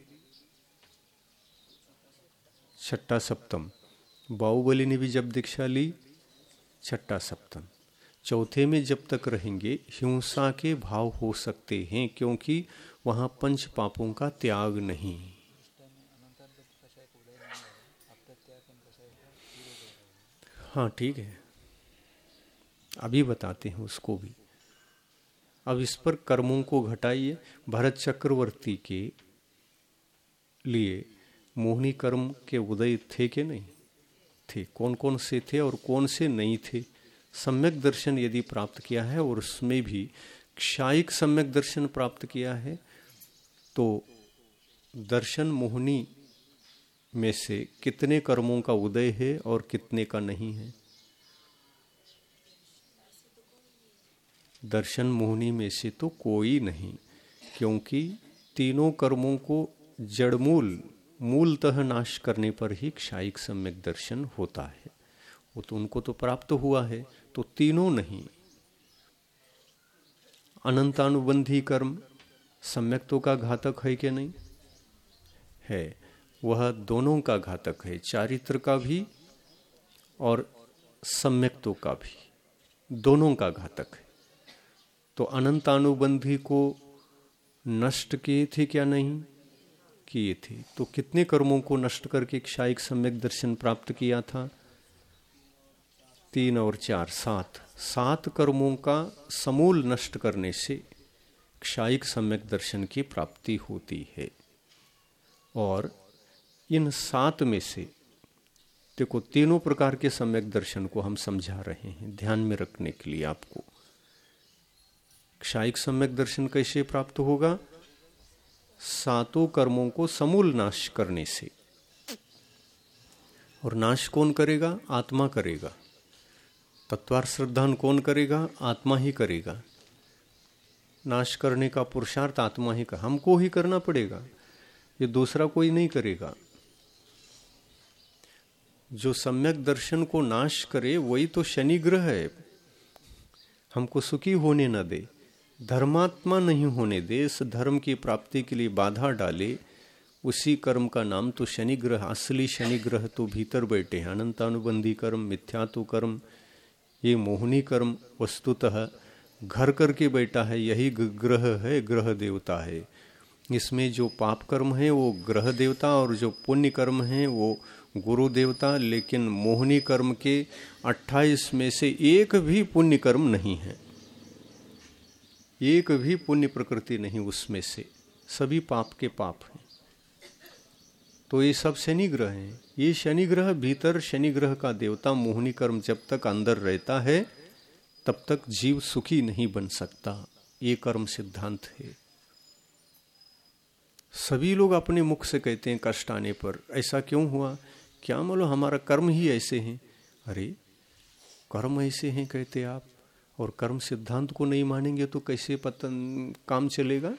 छठा सप्तम, बाहुबली ने भी जब दीक्षा ली छठा सप्तम। चौथे में जब तक रहेंगे हिंसा के भाव हो सकते हैं, क्योंकि वहां पंच पापों का त्याग नहीं। हाँ ठीक है, अभी बताते हैं उसको भी। अब इस पर कर्मों को घटाइए। भरत चक्रवर्ती के लिए मोहिनी कर्म के उदय थे कि नहीं थे? कौन कौन से थे और कौन से नहीं थे? सम्यक दर्शन यदि प्राप्त किया है और उसमें भी क्षायिक सम्यक दर्शन प्राप्त किया है तो दर्शन मोहिनी में से कितने कर्मों का उदय है और कितने का नहीं है? दर्शन मोहिनी में से तो कोई नहीं, क्योंकि तीनों कर्मों को जड़मूल मूलतः नाश करने पर ही क्षायिक सम्यक दर्शन होता है। वो तो उनको तो प्राप्त हुआ है, तो तीनों नहीं। अनंतानुबंधी कर्म सम्यक्तों का घातक है कि नहीं है? वह दोनों का घातक है, चारित्र का भी और सम्यक्तों का भी, दोनों का घातक है। तो अनंतानुबंधी को नष्ट किए थे क्या? नहीं किए थे। तो कितने कर्मों को नष्ट करके क्षायिक सम्यक दर्शन प्राप्त किया था? 3 और 4 7 कर्मों का समूल नष्ट करने से क्षायिक सम्यक दर्शन की प्राप्ति होती है। और इन 7 में से देखो, तीनों प्रकार के सम्यक दर्शन को हम समझा रहे हैं ध्यान में रखने के लिए आपको। क्षायिक सम्यक दर्शन कैसे प्राप्त होगा? सातों कर्मों को समूल नाश करने से। और नाश कौन करेगा? आत्मा करेगा। तत्वार्थ श्रद्धान कौन करेगा? आत्मा ही करेगा। नाश करने का पुरुषार्थ आत्मा ही का, हमको ही करना पड़ेगा, ये दूसरा कोई नहीं करेगा। जो सम्यक दर्शन को नाश करे वही तो शनि ग्रह है, हमको सुखी होने न दे, धर्मात्मा नहीं होने दे, इस धर्म की प्राप्ति के लिए बाधा डाले, उसी कर्म का नाम तो शनि ग्रह। असली शनि ग्रह तो भीतर बैठे हैं। अनंतानुबंधी कर्म, मिथ्यात्व कर्म, ये मोहनी कर्म वस्तुतः घर करके बैठा है, यही ग्रह है, ग्रह देवता है। इसमें जो पाप कर्म है वो ग्रह देवता और जो पुण्य कर्म है वो गुरु देवता। लेकिन मोहनी कर्म के 28 में से एक भी पुण्य कर्म नहीं है, एक भी पुण्य प्रकृति नहीं उसमें से, सभी पाप के पाप हैं। तो ये सब शनि ग्रह हैं। ये शनि ग्रह भीतर, शनि ग्रह का देवता मोहनी कर्म जब तक अंदर रहता है तब तक जीव सुखी नहीं बन सकता। ये कर्म सिद्धांत है। सभी लोग अपने मुख से कहते हैं कष्ट आने पर ऐसा क्यों हुआ, क्या मालूम हमारा कर्म ही ऐसे हैं। अरे कर्म ऐसे हैं कहते आप, और कर्म सिद्धांत को नहीं मानेंगे तो कैसे काम चलेगा।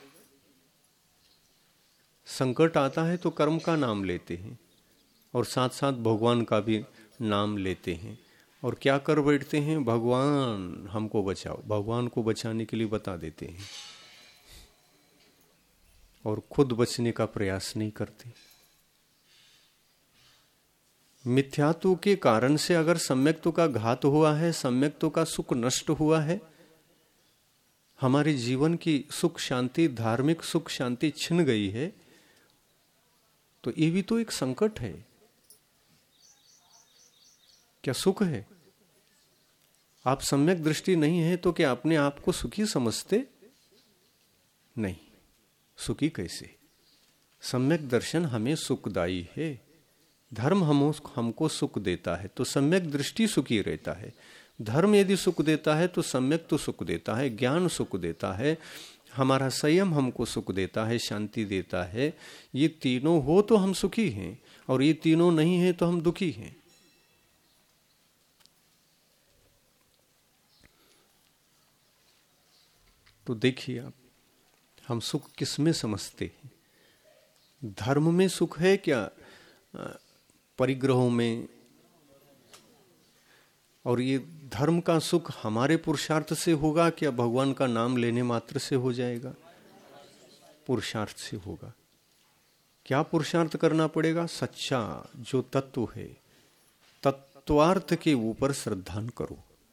संकट आता है तो कर्म का नाम लेते हैं और साथ साथ भगवान का भी नाम लेते हैं, और क्या कर बैठते हैं, भगवान हमको बचाओ, भगवान को बचाने के लिए बता देते हैं और खुद बचने का प्रयास नहीं करते। मिथ्यात्व के कारण से अगर सम्यक्त्व का घात हुआ है, सम्यक्त्व का सुख नष्ट हुआ है, हमारे जीवन की सुख शांति, धार्मिक सुख शांति छिन गई है, तो ये भी तो एक संकट है। क्या सुख है? आप सम्यक दृष्टि नहीं है तो क्या अपने आप को सुखी समझते? नहीं, सुखी कैसे? सम्यक दर्शन हमें सुखदायी है। धर्म हमको सुख देता है तो सम्यक दृष्टि सुखी रहता है। धर्म यदि सुख देता है तो सम्यक तो सुख देता है, ज्ञान सुख देता है, हमारा संयम हमको सुख देता है, शांति देता है। ये तीनों हो तो हम सुखी हैं, और ये तीनों नहीं है तो हम दुखी हैं। तो देखिए आप, हम सुख किस में समझते हैं? धर्म में सुख है क्या? परिग्रहों में? और ये धर्म का सुख हमारे पुरुषार्थ से होगा क्या भगवान का नाम लेने मात्र से हो जाएगा? पुरुषार्थ से होगा। क्या पुरुषार्थ करना पड़ेगा? सच्चा जो तत्व है, तत्वार्थ के ऊपर श्रद्धान करो।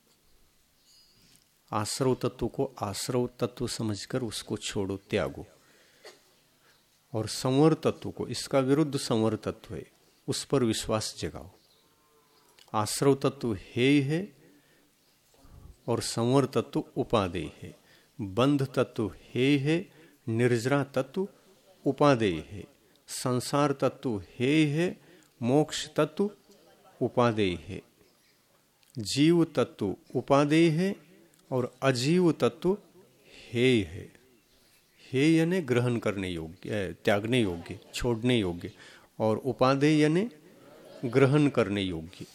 आश्रव तत्व को आश्रव तत्व समझकर उसको छोड़ो, त्यागो। और संवर तत्व को, इसका विरुद्ध संवर तत्व है, उस पर विश्वास जगाओ। आश्रव तत्व है और संवर तत्व उपादेय है। बंध तत्व है, निर्जरा तत्व उपादेय है। संसार तत्व है, मोक्ष तत्व उपादेय है। जीव तत्व उपादेय है और अजीव तत्व है यानी ग्रहण करने योग्य, त्यागने योग्य, छोड़ने योग्य, और उपादेय यानी ग्रहण करने योग्य।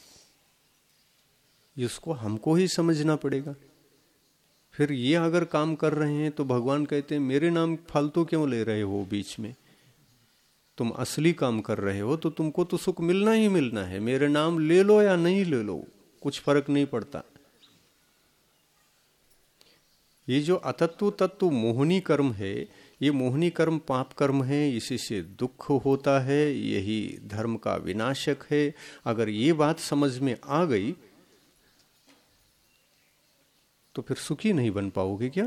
इसको हमको ही समझना पड़ेगा। फिर ये अगर काम कर रहे हैं तो भगवान कहते हैं मेरे नाम फालतू क्यों ले रहे हो बीच में? तुम असली काम कर रहे हो तो तुमको तो सुख मिलना ही मिलना है। मेरे नाम ले लो या नहीं ले लो, कुछ फर्क नहीं पड़ता। ये जो अतत्व तत्व मोहनी कर्म है, ये मोहनी कर्म पाप कर्म है, इसी से दुख होता है, यही धर्म का विनाशक है। अगर ये बात समझ में आ गई तो फिर सुखी नहीं बन पाओगे क्या?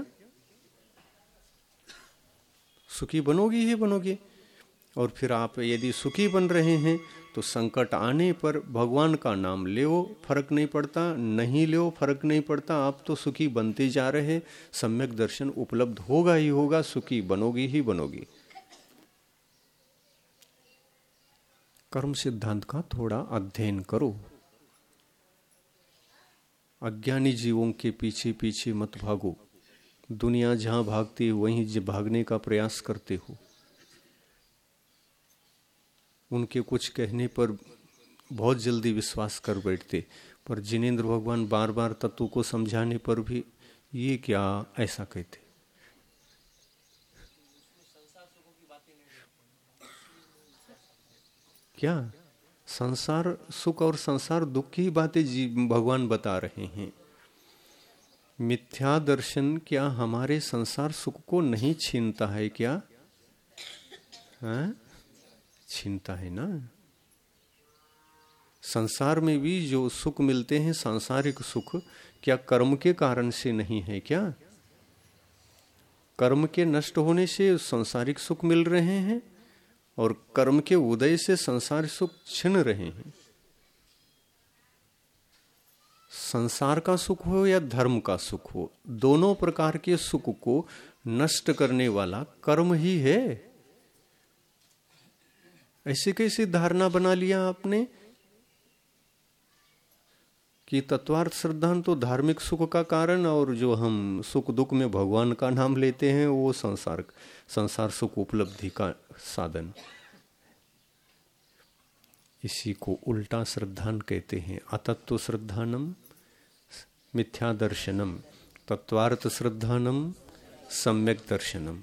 सुखी बनोगे ही बनोगे। और फिर आप यदि सुखी बन रहे हैं तो संकट आने पर भगवान का नाम लो, फर्क नहीं पड़ता, नहीं लो फर्क नहीं पड़ता, आप तो सुखी बनते जा रहे। सम्यक दर्शन उपलब्ध होगा ही होगा, सुखी बनोगी ही बनोगी। कर्म सिद्धांत का थोड़ा अध्ययन करो। अज्ञानी जीवों के पीछे पीछे मत भागो। दुनिया जहां भागती है वहीं भागने का प्रयास करते हो। उनके कुछ कहने पर बहुत जल्दी विश्वास कर बैठते, पर जिनेंद्र भगवान बार बार तत्व को समझाने पर भी ये क्या ऐसा कहते। क्या संसार सुख और संसार दुख की बातें जी भगवान बता रहे हैं। मिथ्या दर्शन क्या हमारे संसार सुख को नहीं छीनता है क्या? छीनता है ना। संसार में भी जो सुख मिलते हैं, सांसारिक सुख, क्या कर्म के कारण से नहीं है क्या? कर्म के नष्ट होने से सांसारिक सुख मिल रहे हैं और कर्म के उदय से संसार सुख छिन रहे हैं। संसार का सुख हो या धर्म का सुख हो, दोनों प्रकार के सुख को नष्ट करने वाला कर्म ही है। ऐसे कैसी धारणा बना लिया आपने कि तत्वार्थ श्रद्धान तो धार्मिक सुख का कारण और जो हम सुख दुख में भगवान का नाम लेते हैं वो संसार सुख उपलब्धि का साधन। इसी को उल्टा श्रद्धान कहते हैं। अतत्व श्रद्धानम मिथ्या दर्शनम, तत्वार्थ श्रद्धानम सम्यक दर्शनम।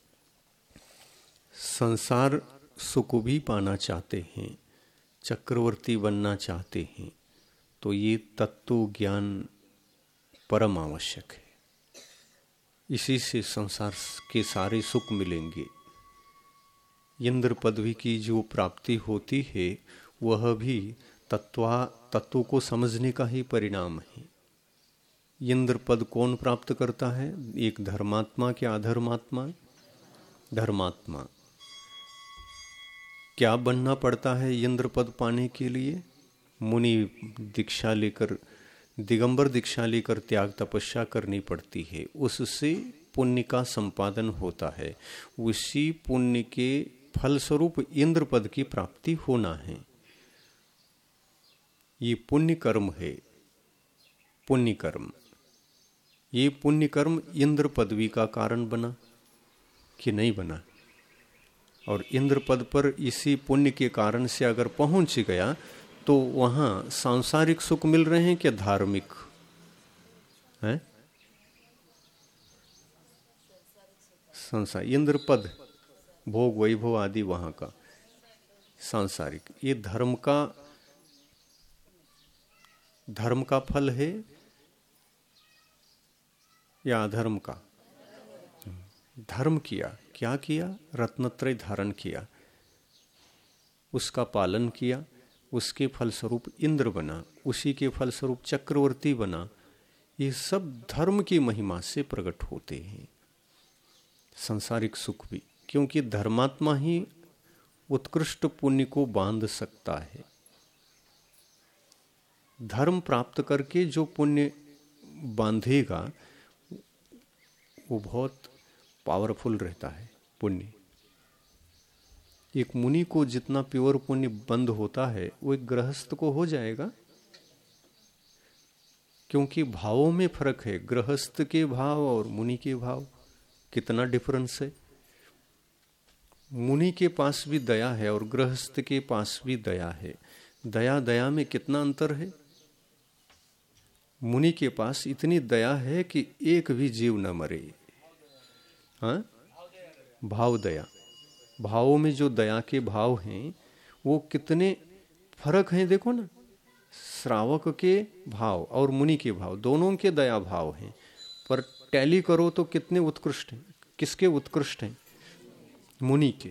संसार सुख भी पाना चाहते हैं, चक्रवर्ती बनना चाहते हैं, तो ये तत्व ज्ञान परम आवश्यक है। इसी से संसार के सारे सुख मिलेंगे। इंद्र पदवी की जो प्राप्ति होती है वह भी तत्व को समझने का ही परिणाम है। इंद्र पद कौन प्राप्त करता है? एक धर्मात्मा क्या अधर्मात्मा? धर्मात्मा। क्या बनना पड़ता है इंद्र पद पाने के लिए? मुनि दीक्षा लेकर, दिगंबर दीक्षा लेकर त्याग तपस्या करनी पड़ती है, उससे पुण्य का संपादन होता है। उसी पुण्य के फलस्वरूप इंद्र पद की प्राप्ति होना है। ये पुण्य कर्म है, पुण्य कर्म। ये पुण्य कर्म इंद्र पदवी का कारण बना कि नहीं बना? और इंद्र पद पर इसी पुण्य के कारण से अगर पहुंच गया तो वहां सांसारिक सुख मिल रहे हैं क्या धार्मिक है? संसार इंद्र पद भोग वैभव आदि वहां का सांसारिक, ये धर्म का फल है या अधर्म का? धर्म किया, क्या किया? रत्नत्रय धारण किया, उसका पालन किया, उसके फलस्वरूप इंद्र बना, उसी के फलस्वरूप चक्रवर्ती बना। ये सब धर्म की महिमा से प्रकट होते हैं। सांसारिक सुख भी, क्योंकि धर्मात्मा ही उत्कृष्ट पुण्य को बांध सकता है। धर्म प्राप्त करके जो पुण्य बांधेगा वो बहुत पावरफुल रहता है पुण्य। एक मुनि को जितना प्योर पुण्य बंद होता है वो एक गृहस्थ को हो जाएगा, क्योंकि भावों में फर्क है। गृहस्थ के भाव और मुनि के भाव कितना डिफरेंस है। मुनि के पास भी दया है और गृहस्थ के पास भी दया है। दया में कितना अंतर है। मुनि के पास इतनी दया है कि एक भी जीव न मरे। हाँ, भाव दया, भावों में जो दया के भाव हैं वो कितने फर्क हैं देखो ना। श्रावक के भाव और मुनि के भाव दोनों के दया भाव हैं, पर टैली करो तो कितने उत्कृष्ट हैं। किसके उत्कृष्ट हैं? मुनि के।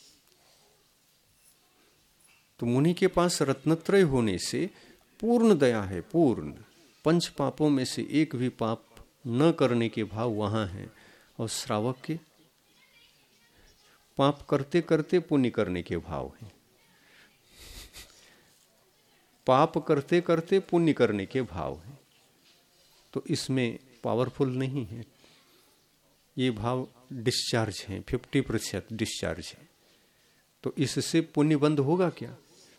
तो मुनि के पास रत्नत्रय होने से पूर्ण दया है, पूर्ण। पंच पापों में से एक भी पाप न करने के भाव वहां हैं, और श्रावक के पाप करते करते पुण्य करने के भाव हैं। पाप करते करते पुण्य करने के भाव हैं। तो इसमें पावरफुल नहीं है। ये भाव डिस्चार्ज हैं, 50% डिस्चार्ज है। तो इससे पुण्य बंद होगा क्या?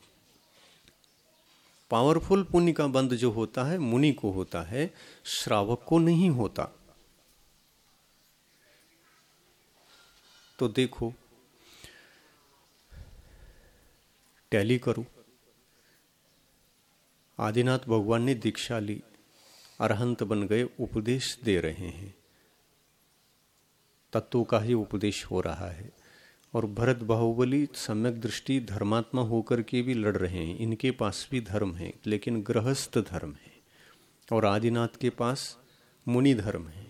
पावरफुल पुण्य का बंद जो होता है मुनि को होता है, श्रावक को नहीं होता। तो देखो, टैली करो। आदिनाथ भगवान ने दीक्षा ली, अरहंत बन गए, उपदेश दे रहे हैं, तत्वों का ही उपदेश हो रहा है। और भरत बाहुबली सम्यक दृष्टि धर्मात्मा होकर के भी लड़ रहे हैं। इनके पास भी धर्म है, लेकिन गृहस्थ धर्म है, और आदिनाथ के पास मुनि धर्म है।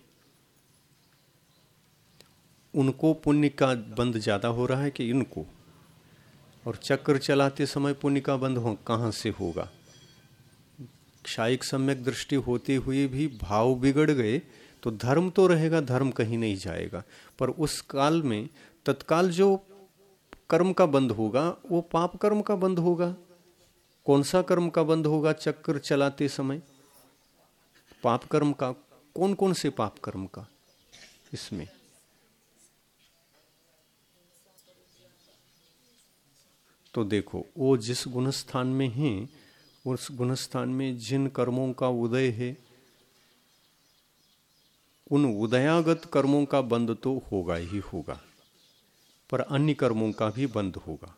उनको पुण्य का बंध ज्यादा हो रहा है कि इनको? और चक्र चलाते समय पुण्य का बंध कहाँ से होगा? क्षायिक सम्यक दृष्टि होते हुए भी भाव बिगड़ गए तो धर्म तो रहेगा, धर्म कहीं नहीं जाएगा। पर उस काल में तत्काल जो कर्म का बंध होगा वो पाप कर्म का बंध होगा। कौन सा कर्म का बंध होगा चक्र चलाते समय? पाप कर्म का। कौन कौन से पाप कर्म का? इसमें तो देखो, वो जिस गुणस्थान में हैं, उस गुणस्थान में जिन कर्मों का उदय है, उन उदयागत कर्मों का बंध तो होगा ही होगा, पर अन्य कर्मों का भी बंध होगा।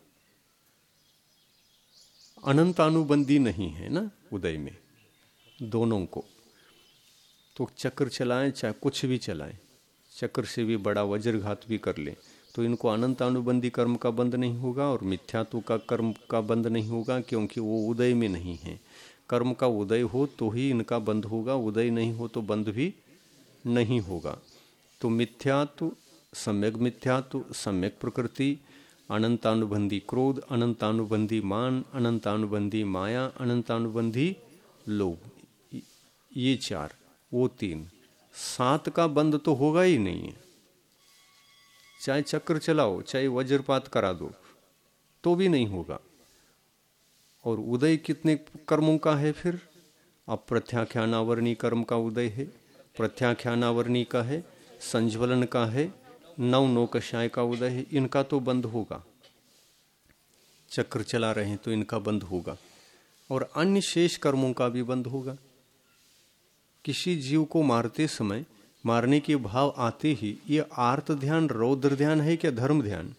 अनंतानुबंधी नहीं है ना उदय में दोनों को। तो चक्र चलाएं चाहे कुछ भी चलाएं, चक्र से भी बड़ा वज्रघात भी कर लें, तो इनको अनंतानुबंधी कर्म का बंध नहीं होगा और मिथ्यात्व का कर्म का बंध नहीं होगा, क्योंकि वो उदय में नहीं है। कर्म का उदय हो तो ही इनका बंध होगा, उदय नहीं हो तो बंध भी नहीं होगा। तो मिथ्यात्व, सम्यक प्रकृति, अनंतानुबंधी क्रोध, अनंतानुबंधी मान, अनंतानुबंधी माया, अनंतानुबंधी लोभ, ये 4, वो 3, 7 का बंध तो होगा ही नहीं है। चाहे चक्र चलाओ, चाहे वज्रपात करा दो, तो भी नहीं होगा। और उदय कितने कर्मों का है फिर? अब प्रत्याख्यानावरणी कर्म का उदय है, प्रत्याख्यानावरणी का है, संज्वलन का है, नवनौकशाय का उदय है। इनका तो बंध होगा, चक्र चला रहे हैं तो इनका बंध होगा। और अन्य शेष कर्मों का भी बंध होगा। किसी जीव को मारते समय मारने के भाव आते ही ये आर्त ध्यान, रौद्र ध्यान है क्या धर्म ध्यान?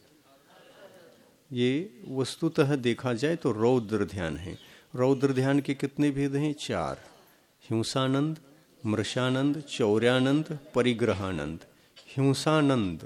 ये वस्तुतः देखा जाए तो रौद्र ध्यान है। रौद्र ध्यान के कितने भेद हैं? 4, हिंसानंद, मृषानंद, चौर्यानंद, परिग्रहानंद। हिंसानंद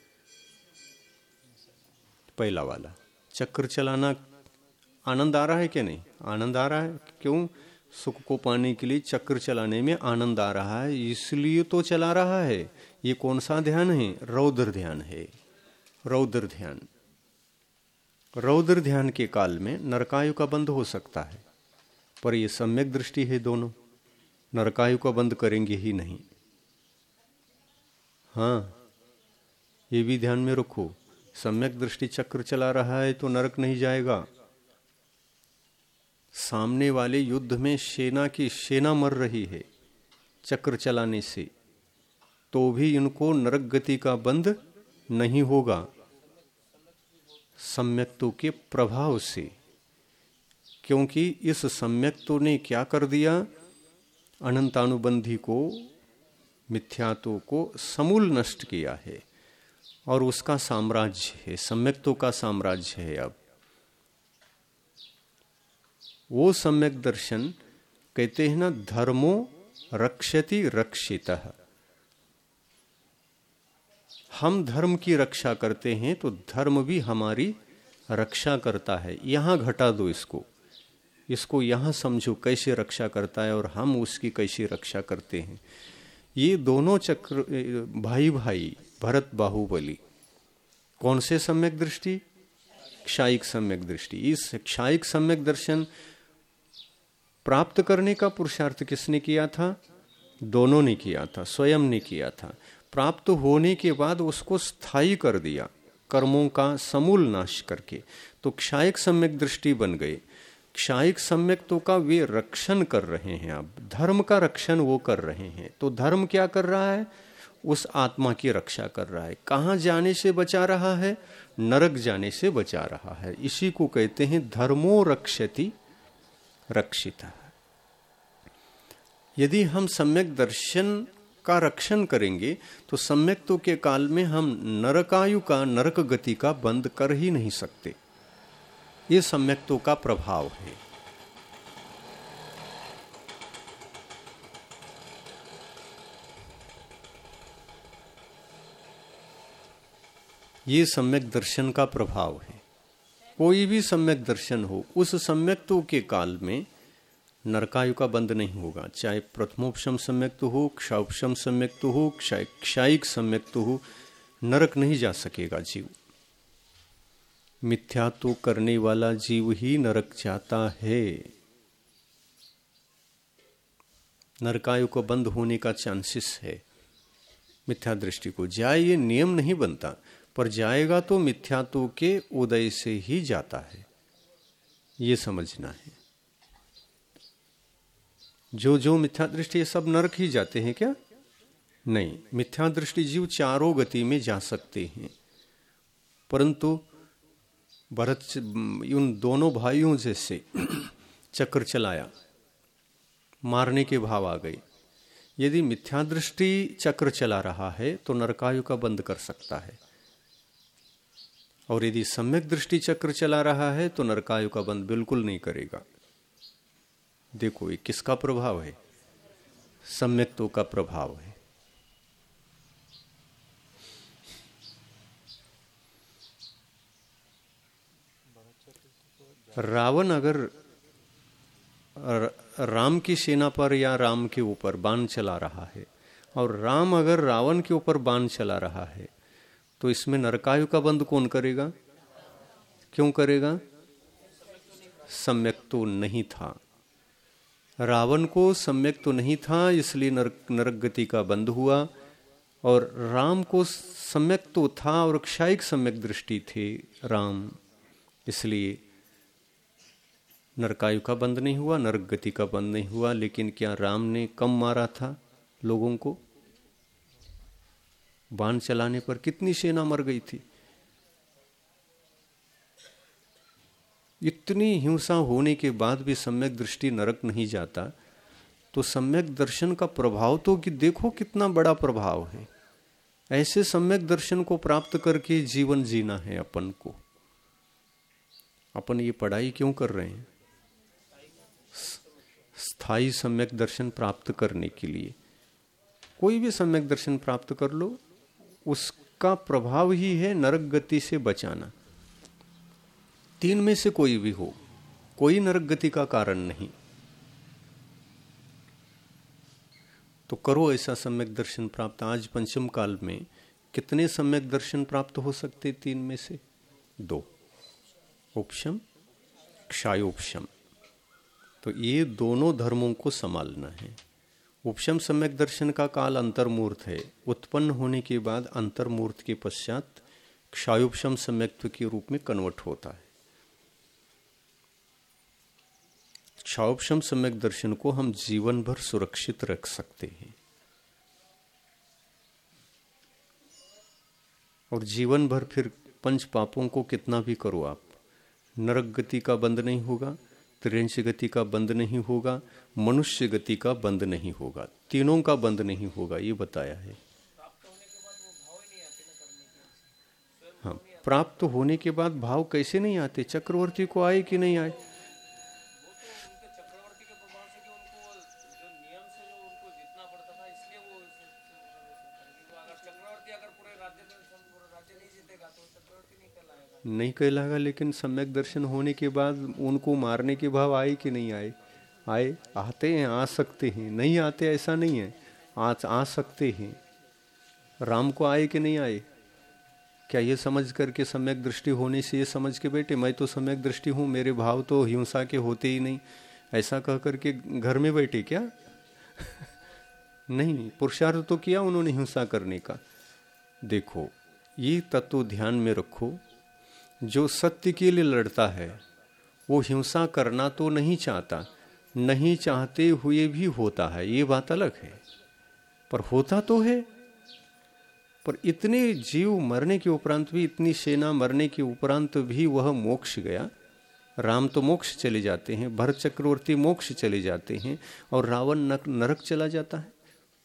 पहला वाला, चक्र चलाना आनंद आ रहा है क्या? नहीं आनंद आ रहा है। क्यों? सुख को पाने के लिए चक्र चलाने में आनंद आ रहा है, इसलिए तो चला रहा है। ये कौन सा ध्यान है? रौद्र ध्यान है। रौद्र ध्यान, रौद्र ध्यान के काल में नरकायु का बंध हो सकता है, पर ये सम्यक दृष्टि है, दोनों नरकायु का बंध करेंगे ही नहीं। हाँ, ये भी ध्यान में रखो, सम्यक दृष्टि चक्र चला रहा है तो नरक नहीं जाएगा। सामने वाले युद्ध में सेना की सेना मर रही है चक्र चलाने से, तो भी इनको नरक गति का बंध नहीं होगा सम्यक्तों के प्रभाव से। क्योंकि इस सम्यक्तों ने क्या कर दिया? अनंतानुबंधी को, मिथ्यात्व को समूल नष्ट किया है, और उसका साम्राज्य है, सम्यक्तों का साम्राज्य है। अब वो सम्यक दर्शन कहते हैं ना, धर्मो रक्षति रक्षितः। हम धर्म की रक्षा करते हैं तो धर्म भी हमारी रक्षा करता है। यहाँ घटा दो इसको यहाँ समझो कैसे रक्षा करता है और हम उसकी कैसी रक्षा करते हैं। ये दोनों चक्र भाई भाई भरत बाहुबली, कौन से सम्यक दृष्टि? क्षायिक सम्यक दृष्टि। इस क्षायिक सम्यक दर्शन प्राप्त करने का पुरुषार्थ किसने किया था? दोनों ने किया था, स्वयं ने किया था। प्राप्त होने के बाद उसको स्थायी कर दिया, कर्मों का समूल नाश करके, तो क्षायिक सम्यक दृष्टि बन गए। क्षायिक सम्यक्तों का वे रक्षण कर रहे हैं, अब धर्म का रक्षण वो कर रहे हैं। तो धर्म क्या कर रहा है? उस आत्मा की रक्षा कर रहा है। कहाँ जाने से बचा रहा है? नरक जाने से बचा रहा है। इसी को कहते हैं धर्मो रक्षति रक्षिता। यदि हम सम्यक दर्शन का रक्षण करेंगे तो सम्यक्तों के काल में हम नरकायु का, नरक गति का बंद कर ही नहीं सकते। ये सम्यक्तों का प्रभाव है। ये सम्यक दर्शन का प्रभाव है। कोई भी सम्यक दर्शन हो, उस सम्यक्तों के काल में नरकायु का बंध नहीं होगा। चाहे प्रथमोपशम सम्यक्त हो, क्षाउपशम सम्यक्त हो, क्षायिक सम्यक्त हो, नरक नहीं जा सकेगा जीव। मिथ्या तो करने वाला जीव ही नरक जाता है। नरकायु को बंद होने का चांसेस है मिथ्या दृष्टि को। जाए ये नियम नहीं बनता, पर जाएगा तो मिथ्यात्व के उदय से ही जाता है, ये समझना है। जो मिथ्या दृष्टि, ये सब नरक ही जाते हैं क्या? नहीं, मिथ्या दृष्टि जीव चारों गति में जा सकते हैं। परंतु भरत उन दोनों भाइयों जैसे चक्र चलाया, मारने के भाव आ गए। यदि मिथ्या दृष्टि चक्र चला रहा है तो नरकायु का बंद कर सकता है, और यदि सम्यक दृष्टि चक्र चला रहा है तो नरकायु का बंद बिल्कुल नहीं करेगा। देखो ये किसका प्रभाव है? सम्यक्तों का प्रभाव है। रावण अगर राम की सेना पर या राम के ऊपर बाण चला रहा है, और राम अगर रावण के ऊपर बाण चला रहा है, तो इसमें नरकायु का बंद कौन करेगा? क्यों करेगा? सम्यक तो नहीं था। रावण को सम्यक तो नहीं था, इसलिए नरक गति का बंद हुआ। और राम को सम्यक तो था और क्षायिक सम्यक दृष्टि थे राम, इसलिए नरकायु का बंद नहीं हुआ, नरक गति का बंद नहीं हुआ। लेकिन क्या राम ने कम मारा था लोगों को? बाण चलाने पर कितनी सेना मर गई थी। इतनी हिंसा होने के बाद भी सम्यक दृष्टि नरक नहीं जाता, तो सम्यक दर्शन का प्रभाव तो कि देखो कितना बड़ा प्रभाव है। ऐसे सम्यक दर्शन को प्राप्त करके जीवन जीना है अपन को। अपन ये पढ़ाई क्यों कर रहे हैं? स्थायी सम्यक दर्शन प्राप्त करने के लिए। कोई भी सम्यक दर्शन प्राप्त कर लो, उसका प्रभाव ही है नरक गति से बचाना। तीन में से कोई भी हो, कोई नरक गति का कारण नहीं। तो करो ऐसा सम्यक दर्शन प्राप्त। आज पंचम काल में कितने सम्यक दर्शन प्राप्त हो सकते? तीन में से दो, उपशम, क्षायोपशम। तो ये दोनों धर्मों को संभालना है। उपशम सम्यक दर्शन का काल अंतर्मूर्त है, उत्पन्न होने के बाद अंतर्मूर्त के पश्चात क्षायोपशम सम्यक्त्व के रूप में कन्वर्ट होता है। क्षायोपशम सम्यक दर्शन को हम जीवन भर सुरक्षित रख सकते हैं, और जीवन भर फिर पंच पापों को कितना भी करो आप, नरक गति का बंद नहीं होगा, त्रिंश गति का बंद नहीं होगा, मनुष्य गति का बंद नहीं होगा, तीनों का बंद नहीं होगा, ये बताया है। हाँ, प्राप्त होने के बाद भाव कैसे नहीं आते? चक्रवर्ती को आए कि नहीं आए? नहीं कहलाएगा, लेकिन सम्यक दर्शन होने के बाद उनको मारने के भाव आए कि नहीं आए? आए, आते हैं, आ सकते हैं, नहीं आते ऐसा नहीं है, आज आ सकते हैं। राम को आए कि नहीं आए? क्या ये समझ करके सम्यक दृष्टि होने से ये समझ के बैठे मैं तो सम्यक दृष्टि हूँ, मेरे भाव तो हिंसा के होते ही नहीं, ऐसा कह करके घर में बैठे क्या? नहीं, पुरुषार्थ तो किया उन्होंने हिंसा करने का। देखो ये तत्व ध्यान में रखो, जो सत्य के लिए लड़ता है वो हिंसा करना तो नहीं चाहता, नहीं चाहते हुए भी होता है, ये बात अलग है, पर होता तो है। पर इतने जीव मरने के उपरांत भी, इतनी सेना मरने के उपरांत भी वह मोक्ष गया। राम तो मोक्ष चले जाते हैं, भरत चक्रवर्ती मोक्ष चले जाते हैं, और रावण नरक चला जाता है।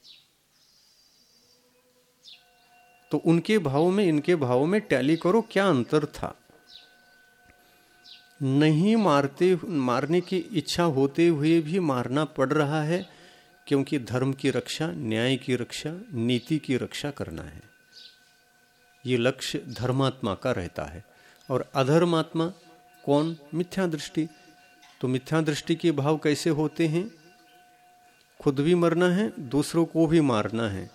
तो उनके भाव में इनके भाव में टैली करो, क्या अंतर था? नहीं मारने की इच्छा होते हुए भी मारना पड़ रहा है, क्योंकि धर्म की रक्षा, न्याय की रक्षा, नीति की रक्षा करना है। ये लक्ष्य धर्मात्मा का रहता है। और अधर्मात्मा कौन? मिथ्या दृष्टि। तो मिथ्या दृष्टि के भाव कैसे होते हैं? खुद भी मरना है, दूसरों को भी मारना है।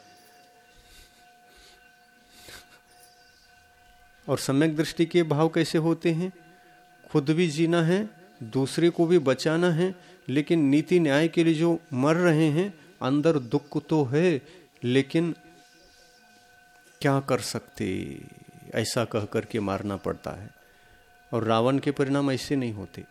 और सम्यक दृष्टि के भाव कैसे होते हैं? खुद भी जीना है, दूसरे को भी बचाना है, लेकिन नीति न्याय के लिए जो मर रहे हैं, अंदर दुख तो है, लेकिन क्या कर सकते, ऐसा कह करके मारना पड़ता है। और रावण के परिणाम ऐसे नहीं होते।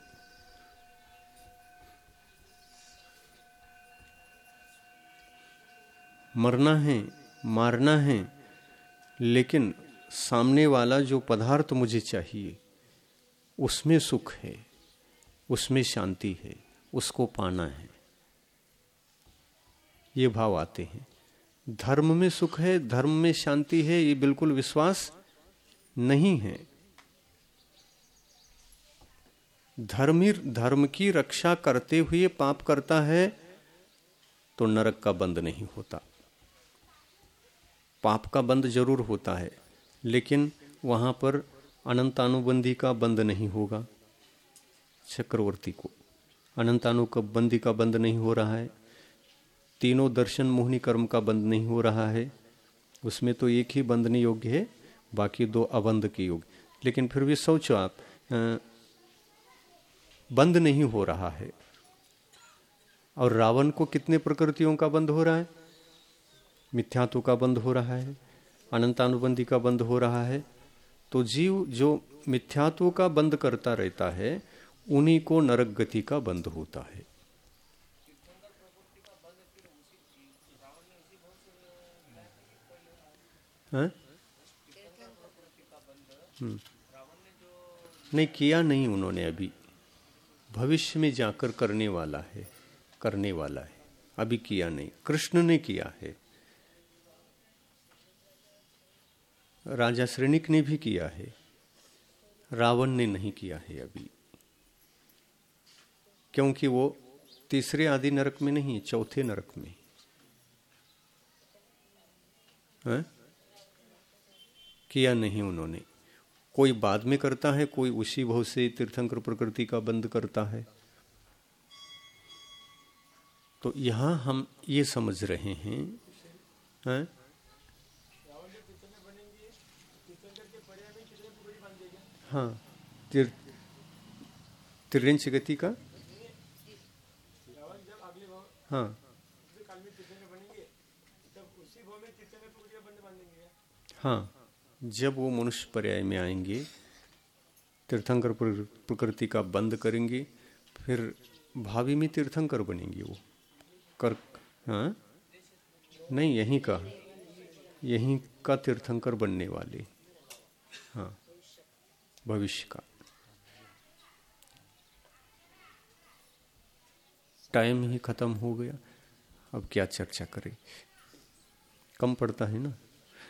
मरना है, मारना है, लेकिन सामने वाला जो पदार्थ मुझे चाहिए उसमें सुख है, उसमें शांति है, उसको पाना है, ये भाव आते हैं। धर्म में सुख है, धर्म में शांति है, ये बिल्कुल विश्वास नहीं है। धर्म की रक्षा करते हुए पाप करता है तो नरक का बंद नहीं होता। पाप का बंद जरूर होता है, लेकिन वहां पर अनंतानुबंधी का बंद नहीं होगा। चक्रवर्ती को अनंतानुबंधी का बंद नहीं हो रहा है, तीनों दर्शन मोहिनी कर्म का बंद नहीं हो रहा है, उसमें तो एक ही बंधने योग्य है, बाकी दो अबंध के योग्य। लेकिन फिर भी सोचो आप, बंद नहीं हो रहा है। और रावण को कितने प्रकृतियों का बंद हो रहा है? मिथ्यात्व का बंद हो रहा है, अनंतानुबंधी का बंद हो रहा है। तो जीव जो मिथ्यात्व का बंद करता रहता है, उन्हीं को नरक गति का बंद होता है। नहीं किया नहीं उन्होंने, अभी भविष्य में जाकर करने वाला है, अभी किया नहीं। कृष्ण ने किया है, राजा श्रेणिक ने भी किया है, रावण ने नहीं किया है अभी, क्योंकि वो तीसरे आदि नरक में नहीं, चौथे नरक में है? किया नहीं उन्होंने। कोई बाद में करता है, कोई उसी भाव से तीर्थंकर प्रकृति का बंद करता है। तो यहां हम ये समझ रहे हैं, है? हाँ, त्रिंच गति का, हाँ हाँ, जब वो मनुष्य पर्याय में आएंगे, तीर्थंकर प्रकृति का बंद करेंगे, फिर भावी में तीर्थंकर बनेंगे वो कर। हाँ नहीं, यहीं का तीर्थंकर बनने वाले। हाँ, भविष्य का। टाइम ही खत्म हो गया, अब क्या चर्चा करें, कम पड़ता है ना।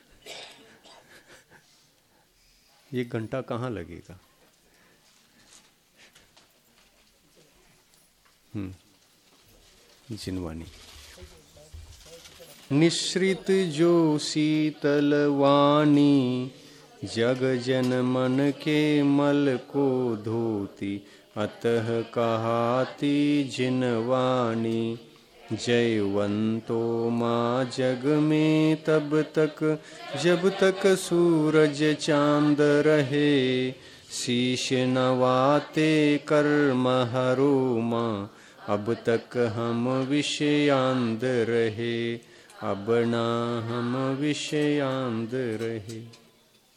1 घंटा कहाँ लगेगा? जिनवानी। निश्रित जो शीतल वाणी, जग जन मन के मल को धोती, अतः कहाती जिनवाणी, जयवंतो माँ जग में तब तक, जब तक सूरज चांद रहे, शीश नवाते कर्म हरो माँ, अब तक हम विषयांद रहे, अब ना हम विषयांद रहे।